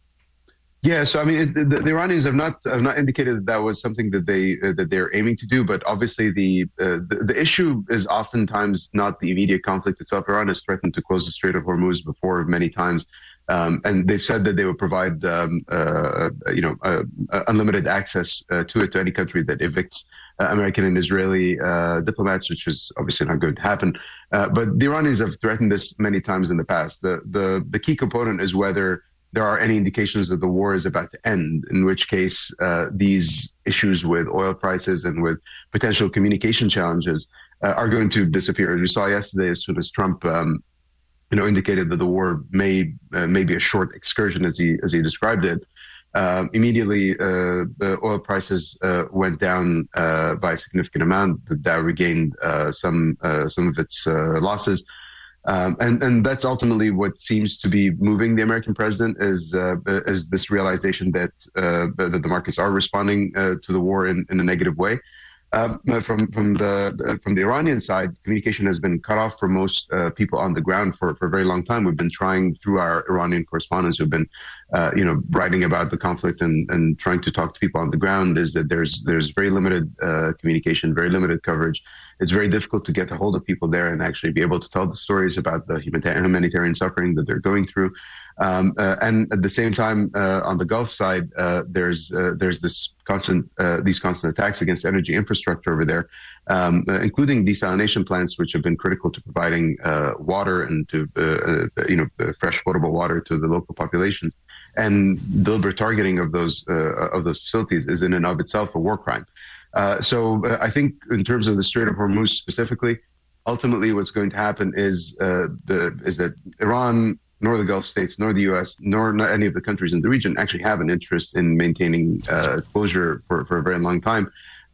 Yeah, so I mean, it, the, the Iranians have not have not indicated that that was something that they uh, that they're aiming to do. But obviously, the, uh, the the issue is oftentimes not the immediate conflict itself. Iran has threatened to close the Strait of Hormuz before many times, um, and they've said that they would provide um, uh, you know uh, uh, unlimited access uh, to it to any country that evicts uh, American and Israeli uh, diplomats, which is obviously not going to happen. Uh, but the Iranians have threatened this many times in the past. The the the key component is whether there are any indications that the war is about to end, in which case uh, these issues with oil prices and with potential communication challenges uh, are going to disappear. As we saw yesterday, as soon as Trump, um, you know, indicated that the war may uh, may be a short excursion, as he as he described it, uh, immediately uh, the oil prices uh, went down uh, by a significant amount. The Dow regained uh, some uh, some of its uh, losses. Um, and, and that's ultimately what seems to be moving the American president is uh, is this realization that uh, that the markets are responding uh, to the war in, in a negative way. Um, from from the from the Iranian side, communication has been cut off for most uh, people on the ground for, for a very long time. We've been trying through our Iranian correspondents who've been, uh, you know, writing about the conflict and, and trying to talk to people on the ground. Is that there's there's very limited uh, communication, very limited coverage. It's very difficult to get a hold of people there and actually be able to tell the stories about the humanitarian suffering that they're going through. Um, uh, and at the same time, uh, on the Gulf side, uh, there's uh, there's this constant uh, these constant attacks against energy infrastructure over there, um, uh, including desalination plants, which have been critical to providing uh, water and to uh, uh, you know uh, fresh potable water to the local populations. And deliberate targeting of those uh, of those facilities is in and of itself a war crime. Uh, so uh, I think in terms of the Strait of Hormuz specifically, ultimately what's going to happen is uh, the is that Iran, nor the Gulf states, nor the U S, nor not any of the countries in the region actually have an interest in maintaining uh, closure for, for a very long time.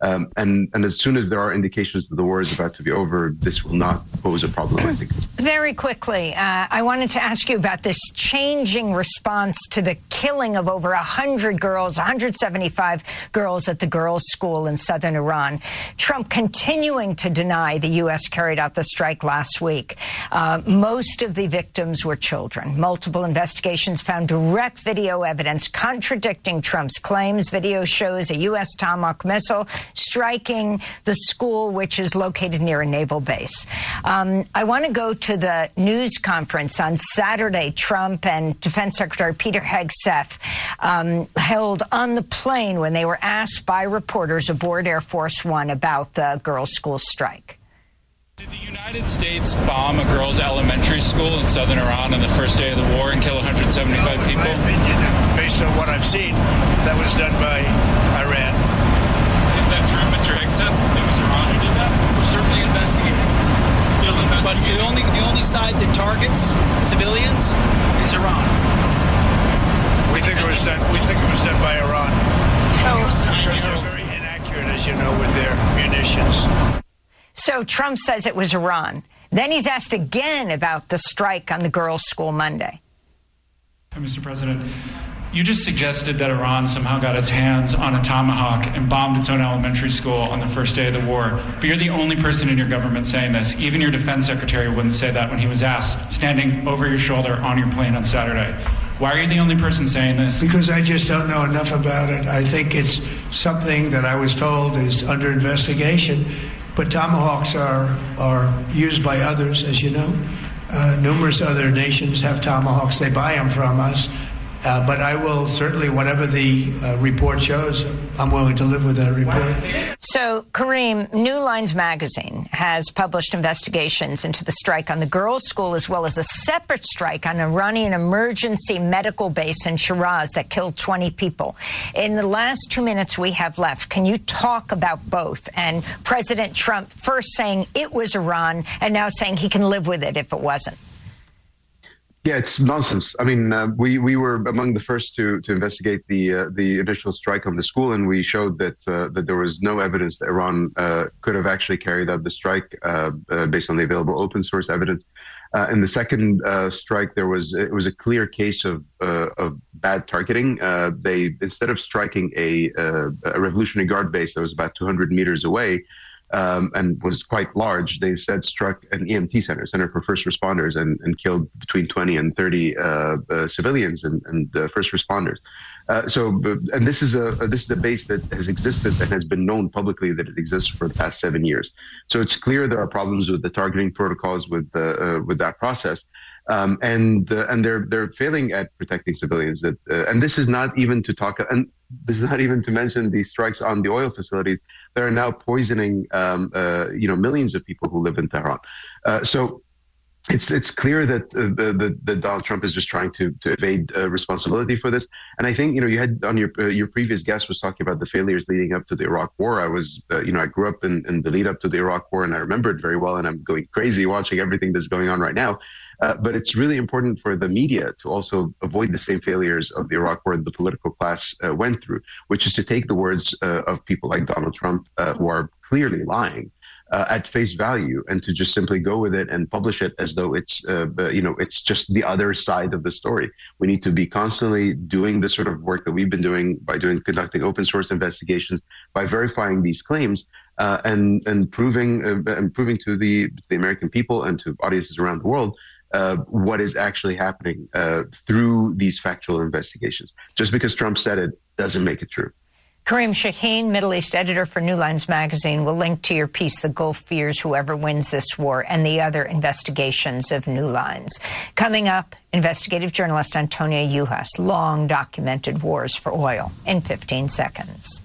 Um, and, and as soon as there are indications that the war is about to be over, this will not pose a problem, I think. Very quickly, uh, I wanted to ask you about this changing response to the killing of over one hundred girls, one hundred seventy-five girls at the girls' school in southern Iran. Trump continuing to deny the U S carried out the strike last week. Uh, most of the victims were children. Multiple investigations found direct video evidence contradicting Trump's claims. Video shows a U S Tomahawk missile striking the school, which is located near a naval base. Um, I want to go to the news conference on Saturday. Trump and Defense Secretary Peter Hegseth um, held on the plane when they were asked by reporters aboard Air Force One about the girls' school strike. Did the United States bomb a girls' elementary school in southern Iran on the first day of the war and kill one hundred seventy-five no, in people? my opinion, based on what I've seen, that was done by Iran. Is that true, Mister Hegseth? It was Iran who did that? We're certainly investigating. Still investigating. But the only the only side that targets civilians is Iran. We think it was done. We think it was done by Iran. Oh. Because they're very inaccurate, as you know, with their munitions. So Trump says it was Iran. Then he's asked again about the strike on the girls' school Monday. Mister President, you just suggested that Iran somehow got its hands on a Tomahawk and bombed its own elementary school on the first day of the war. But you're the only person in your government saying this. Even your defense secretary wouldn't say that when he was asked, standing over your shoulder on your plane on Saturday. Why are you the only person saying this? Because I just don't know enough about it. I think it's something that I was told is under investigation. But Tomahawks are, are used by others, as you know. Uh, numerous other nations have Tomahawks. They buy them from us. Uh, but I will certainly, whatever the uh, report shows, I'm willing to live with that report. So, Kareem, New Lines Magazine has published investigations into the strike on the girls' school as well as a separate strike on an Iranian emergency medical base in Shiraz that killed twenty people. In the last two minutes we have left, can you talk about both? And President Trump first saying it was Iran and now saying he can live with it if it wasn't. Yeah, it's nonsense. I mean, uh, we we were among the first to to investigate the uh, the initial strike on the school, and we showed that uh, that there was no evidence that Iran uh, could have actually carried out the strike uh, uh, based on the available open source evidence. Uh, in the second uh, strike, there was it was a clear case of uh, of bad targeting. Uh, they instead of striking a, uh, a Revolutionary Guard base that was about two hundred meters away. Um, and was quite large, they said struck an E M T center, Center for First Responders, and, and killed between twenty and thirty uh, uh, civilians and, and uh, first responders. Uh, so, and this is a this is a base that has existed and has been known publicly that it exists for the past seven years. So it's clear there are problems with the targeting protocols with the uh, with that process. Um, and uh, and they're they're failing at protecting civilians. That uh, and this is not even to talk and this is not even to mention the strikes on the oil facilities that are now poisoning um, uh, you know millions of people who live in Tehran. Uh, so it's it's clear that uh, the, the Donald Trump is just trying to to evade uh, responsibility for this. And I think you know you had on your uh, your previous guest was talking about the failures leading up to the Iraq War. I was uh, you know I grew up in, in the lead up to the Iraq War, and I remember it very well. And I'm going crazy watching everything that's going on right now. Uh, but it's really important for the media to also avoid the same failures of the Iraq War that the political class uh, went through, which is to take the words uh, of people like Donald Trump, uh, who are clearly lying, uh, at face value, and to just simply go with it and publish it as though it's, uh, you know, it's just the other side of the story. We need to be constantly doing the sort of work that we've been doing by doing conducting open source investigations, by verifying these claims. Uh, and and proving uh, and proving to the to the American people and to audiences around the world uh, what is actually happening uh, through these factual investigations. Just because Trump said it doesn't make it true. Kareem Shaheen, Middle East editor for New Lines Magazine, will link to your piece, The Gulf Fears Whoever Wins This War, and the other investigations of New Lines. Coming up, investigative journalist Antonia Yuhas, long documented wars for oil, in fifteen seconds.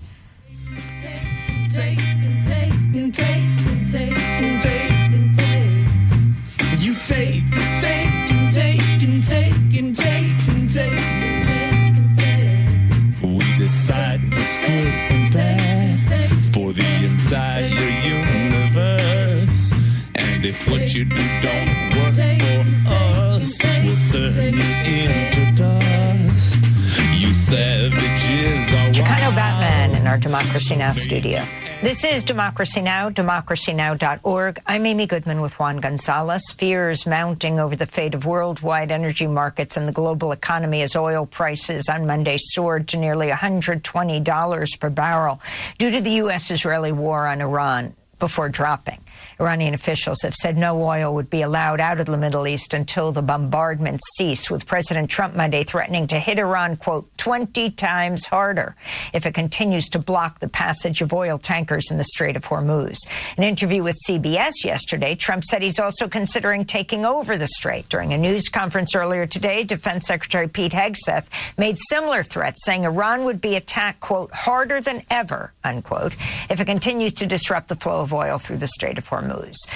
Take and take and take and take and take and take. You take and take and take and take and take and take and take. We decide what's good and bad for the entire universe. And if what you do don't work for us, we'll turn you into dust. You savages are Chicano Batman and our Democracy Now! Studio. This is Democracy Now!, democracy now dot org. I'm Amy Goodman with Juan Gonzalez. Fears mounting over the fate of worldwide energy markets and the global economy as oil prices on Monday soared to nearly one hundred twenty dollars per barrel due to the U S-Israeli war on Iran before dropping. Iranian officials have said no oil would be allowed out of the Middle East until the bombardment cease, with President Trump Monday threatening to hit Iran, quote, twenty times harder if it continues to block the passage of oil tankers in the Strait of Hormuz. In an interview with C B S yesterday, Trump said he's also considering taking over the strait. During a news conference earlier today, Defense Secretary Pete Hegseth made similar threats, saying Iran would be attacked, quote, harder than ever, unquote, if it continues to disrupt the flow of oil through the Strait of Hormuz.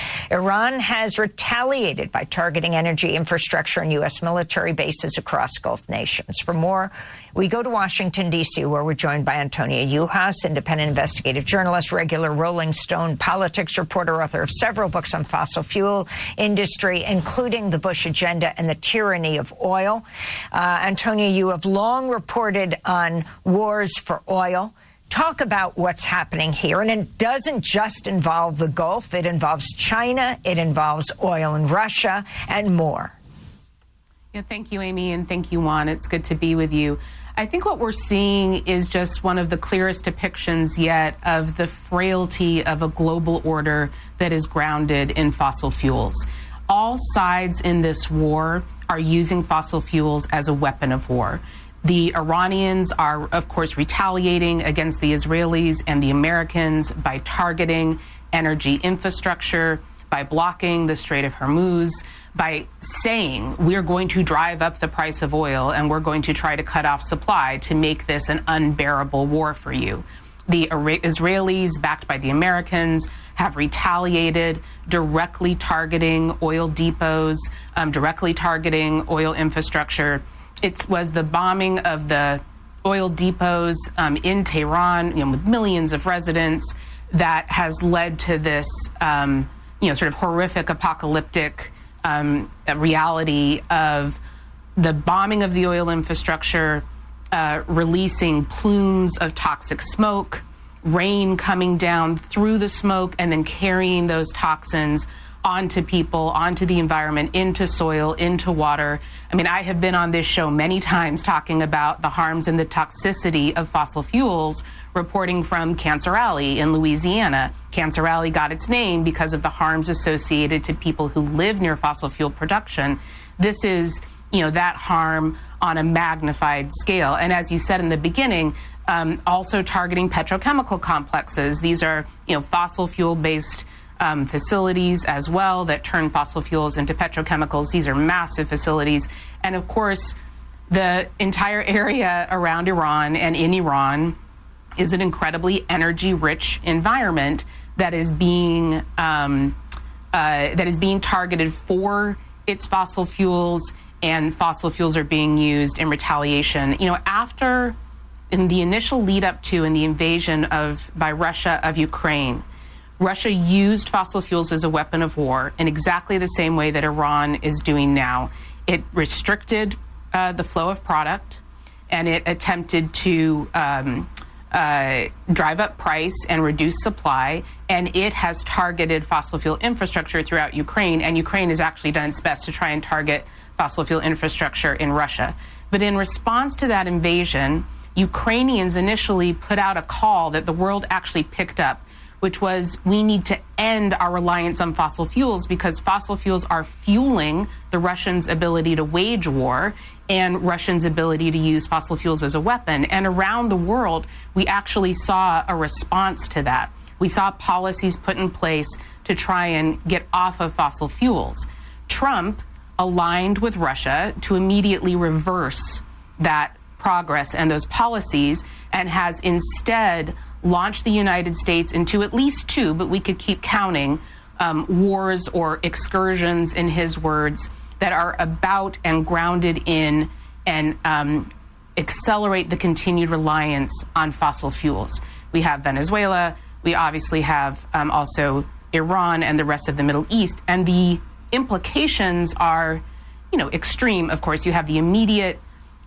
Iran has retaliated by targeting energy infrastructure and U S military bases across Gulf nations. For more, we go to Washington, D C, where we're joined by Antonia Yuhas, independent investigative journalist, regular Rolling Stone politics reporter, author of several books on fossil fuel industry, including The Bush Agenda and the Tyranny of Oil. Uh, Antonia, you have long reported on wars for oil. Talk about what's happening here. And it doesn't just involve the Gulf. It involves China. It involves oil in Russia and more. Yeah, thank you, Amy, and thank you, Juan. It's good to be with you. I think what we're seeing is just one of the clearest depictions yet of the frailty of a global order that is grounded in fossil fuels. All sides in this war are using fossil fuels as a weapon of war. The Iranians are, of course, retaliating against the Israelis and the Americans by targeting energy infrastructure, by blocking the Strait of Hormuz, by saying we're going to drive up the price of oil and we're going to try to cut off supply to make this an unbearable war for you. The Israelis, backed by the Americans, have retaliated, directly targeting oil depots, um, directly targeting oil infrastructure. It was the bombing of the oil depots um, in Tehran, you know, with millions of residents, that has led to this, um, you know, sort of horrific, apocalyptic um, reality of the bombing of the oil infrastructure, uh, releasing plumes of toxic smoke, rain coming down through the smoke, and then carrying those toxins onto people, onto the environment, into soil, into water. I mean, I have been on this show many times talking about the harms and the toxicity of fossil fuels, reporting from Cancer Alley in Louisiana. Cancer Alley got its name because of the harms associated to people who live near fossil fuel production. This is, you know, that harm on a magnified scale. And as you said in the beginning, um, also targeting petrochemical complexes. These are, you know, fossil fuel-based Um, facilities as well that turn fossil fuels into petrochemicals. These are massive facilities. And of course, the entire area around Iran and in Iran is an incredibly energy-rich environment that is being um, uh, that is being targeted for its fossil fuels, and fossil fuels are being used in retaliation. You know, after in the initial lead up to and the invasion of by Russia of Ukraine, Russia used fossil fuels as a weapon of war in exactly the same way that Iran is doing now. It restricted uh, the flow of product, and it attempted to um, uh, drive up price and reduce supply, and it has targeted fossil fuel infrastructure throughout Ukraine, and Ukraine has actually done its best to try and target fossil fuel infrastructure in Russia. But in response to that invasion, Ukrainians initially put out a call that the world actually picked up, which was, we need to end our reliance on fossil fuels because fossil fuels are fueling the Russians' ability to wage war and Russians' ability to use fossil fuels as a weapon. And around the world, we actually saw a response to that. We saw policies put in place to try and get off of fossil fuels. Trump aligned with Russia to immediately reverse that progress and those policies, and has instead launched the United States into at least two, but we could keep counting, um, wars or excursions, in his words, that are about and grounded in and um, accelerate the continued reliance on fossil fuels. We have Venezuela. We obviously have um, also Iran and the rest of the Middle East. And the implications are, you know, extreme. Of course, you have the immediate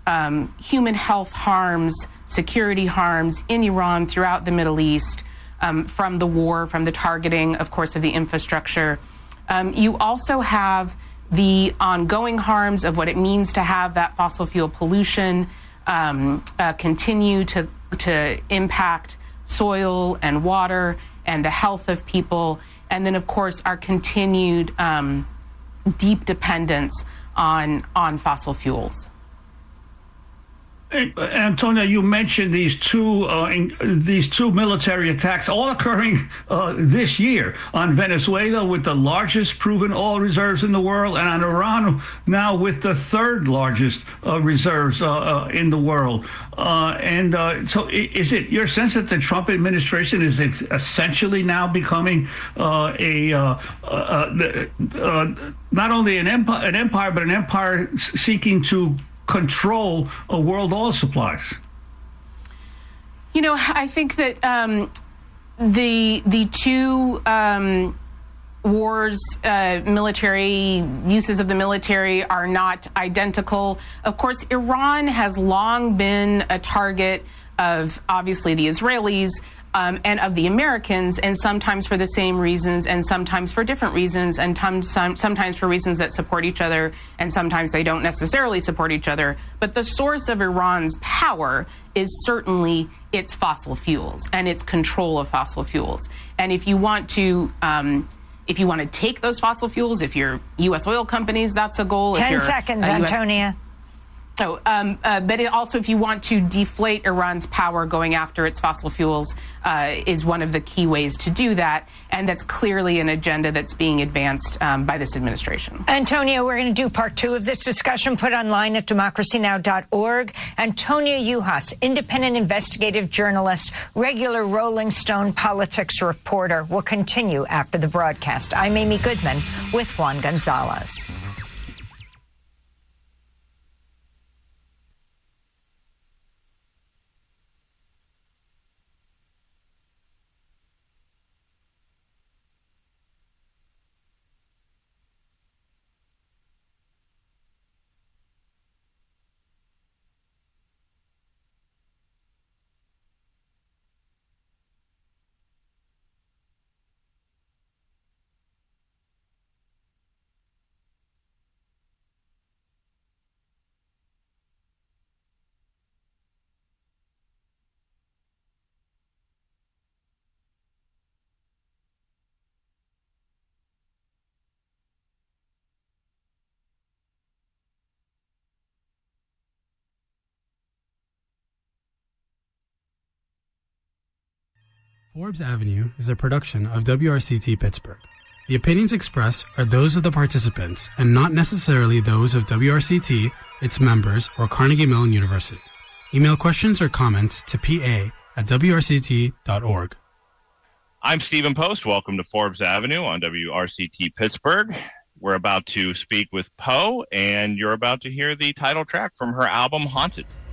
um, human health harms, security harms in Iran, throughout the Middle East, um, from the war, from the targeting, of course, of the infrastructure. Um, you also have the ongoing harms of what it means to have that fossil fuel pollution um, uh, continue to, to impact soil and water and the health of people. And then, of course, our continued um, deep dependence on, on fossil fuels. Antonia, you mentioned these two uh, in, these two military attacks, all occurring uh, this year on Venezuela with the largest proven oil reserves in the world, and on Iran now with the third largest uh, reserves uh, uh, in the world. Uh, and uh, so, is it your sense that the Trump administration is ex- essentially now becoming uh, a uh, uh, uh, not only an empire, an empire, but an empire seeking to control uh, world oil supplies? You know, I think that um, the the two um, wars, uh, military uses of the military are not identical. Of course, Iran has long been a target of, obviously, the Israelis, Um, and of the Americans, and sometimes for the same reasons, and sometimes for different reasons, and tom- some, sometimes for reasons that support each other, and sometimes they don't necessarily support each other. But the source of Iran's power is certainly its fossil fuels and its control of fossil fuels. And if you want to, um, if you want to take those fossil fuels, if you're U S oil companies, that's a goal. Ten if you're seconds, a U S Antonia. So, um, uh, but it also, if you want to deflate Iran's power going after its fossil fuels, uh, is one of the key ways to do that. And that's clearly an agenda that's being advanced um, by this administration. Antonia, we're going to do part two of this discussion, put online at democracy now dot org. Antonia Yuhas, independent investigative journalist, regular Rolling Stone politics reporter, will continue after the broadcast. I'm Amy Goodman with Juan Gonzalez. Forbes Avenue is a production of W R C T Pittsburgh. The opinions expressed are those of the participants and not necessarily those of W R C T, its members, or Carnegie Mellon University. Email questions or comments to P A at W R C T dot org. I'm Stephen Post. Welcome to Forbes Avenue on W R C T Pittsburgh. We're about to speak with Poe, and you're about to hear the title track from her album, Haunted.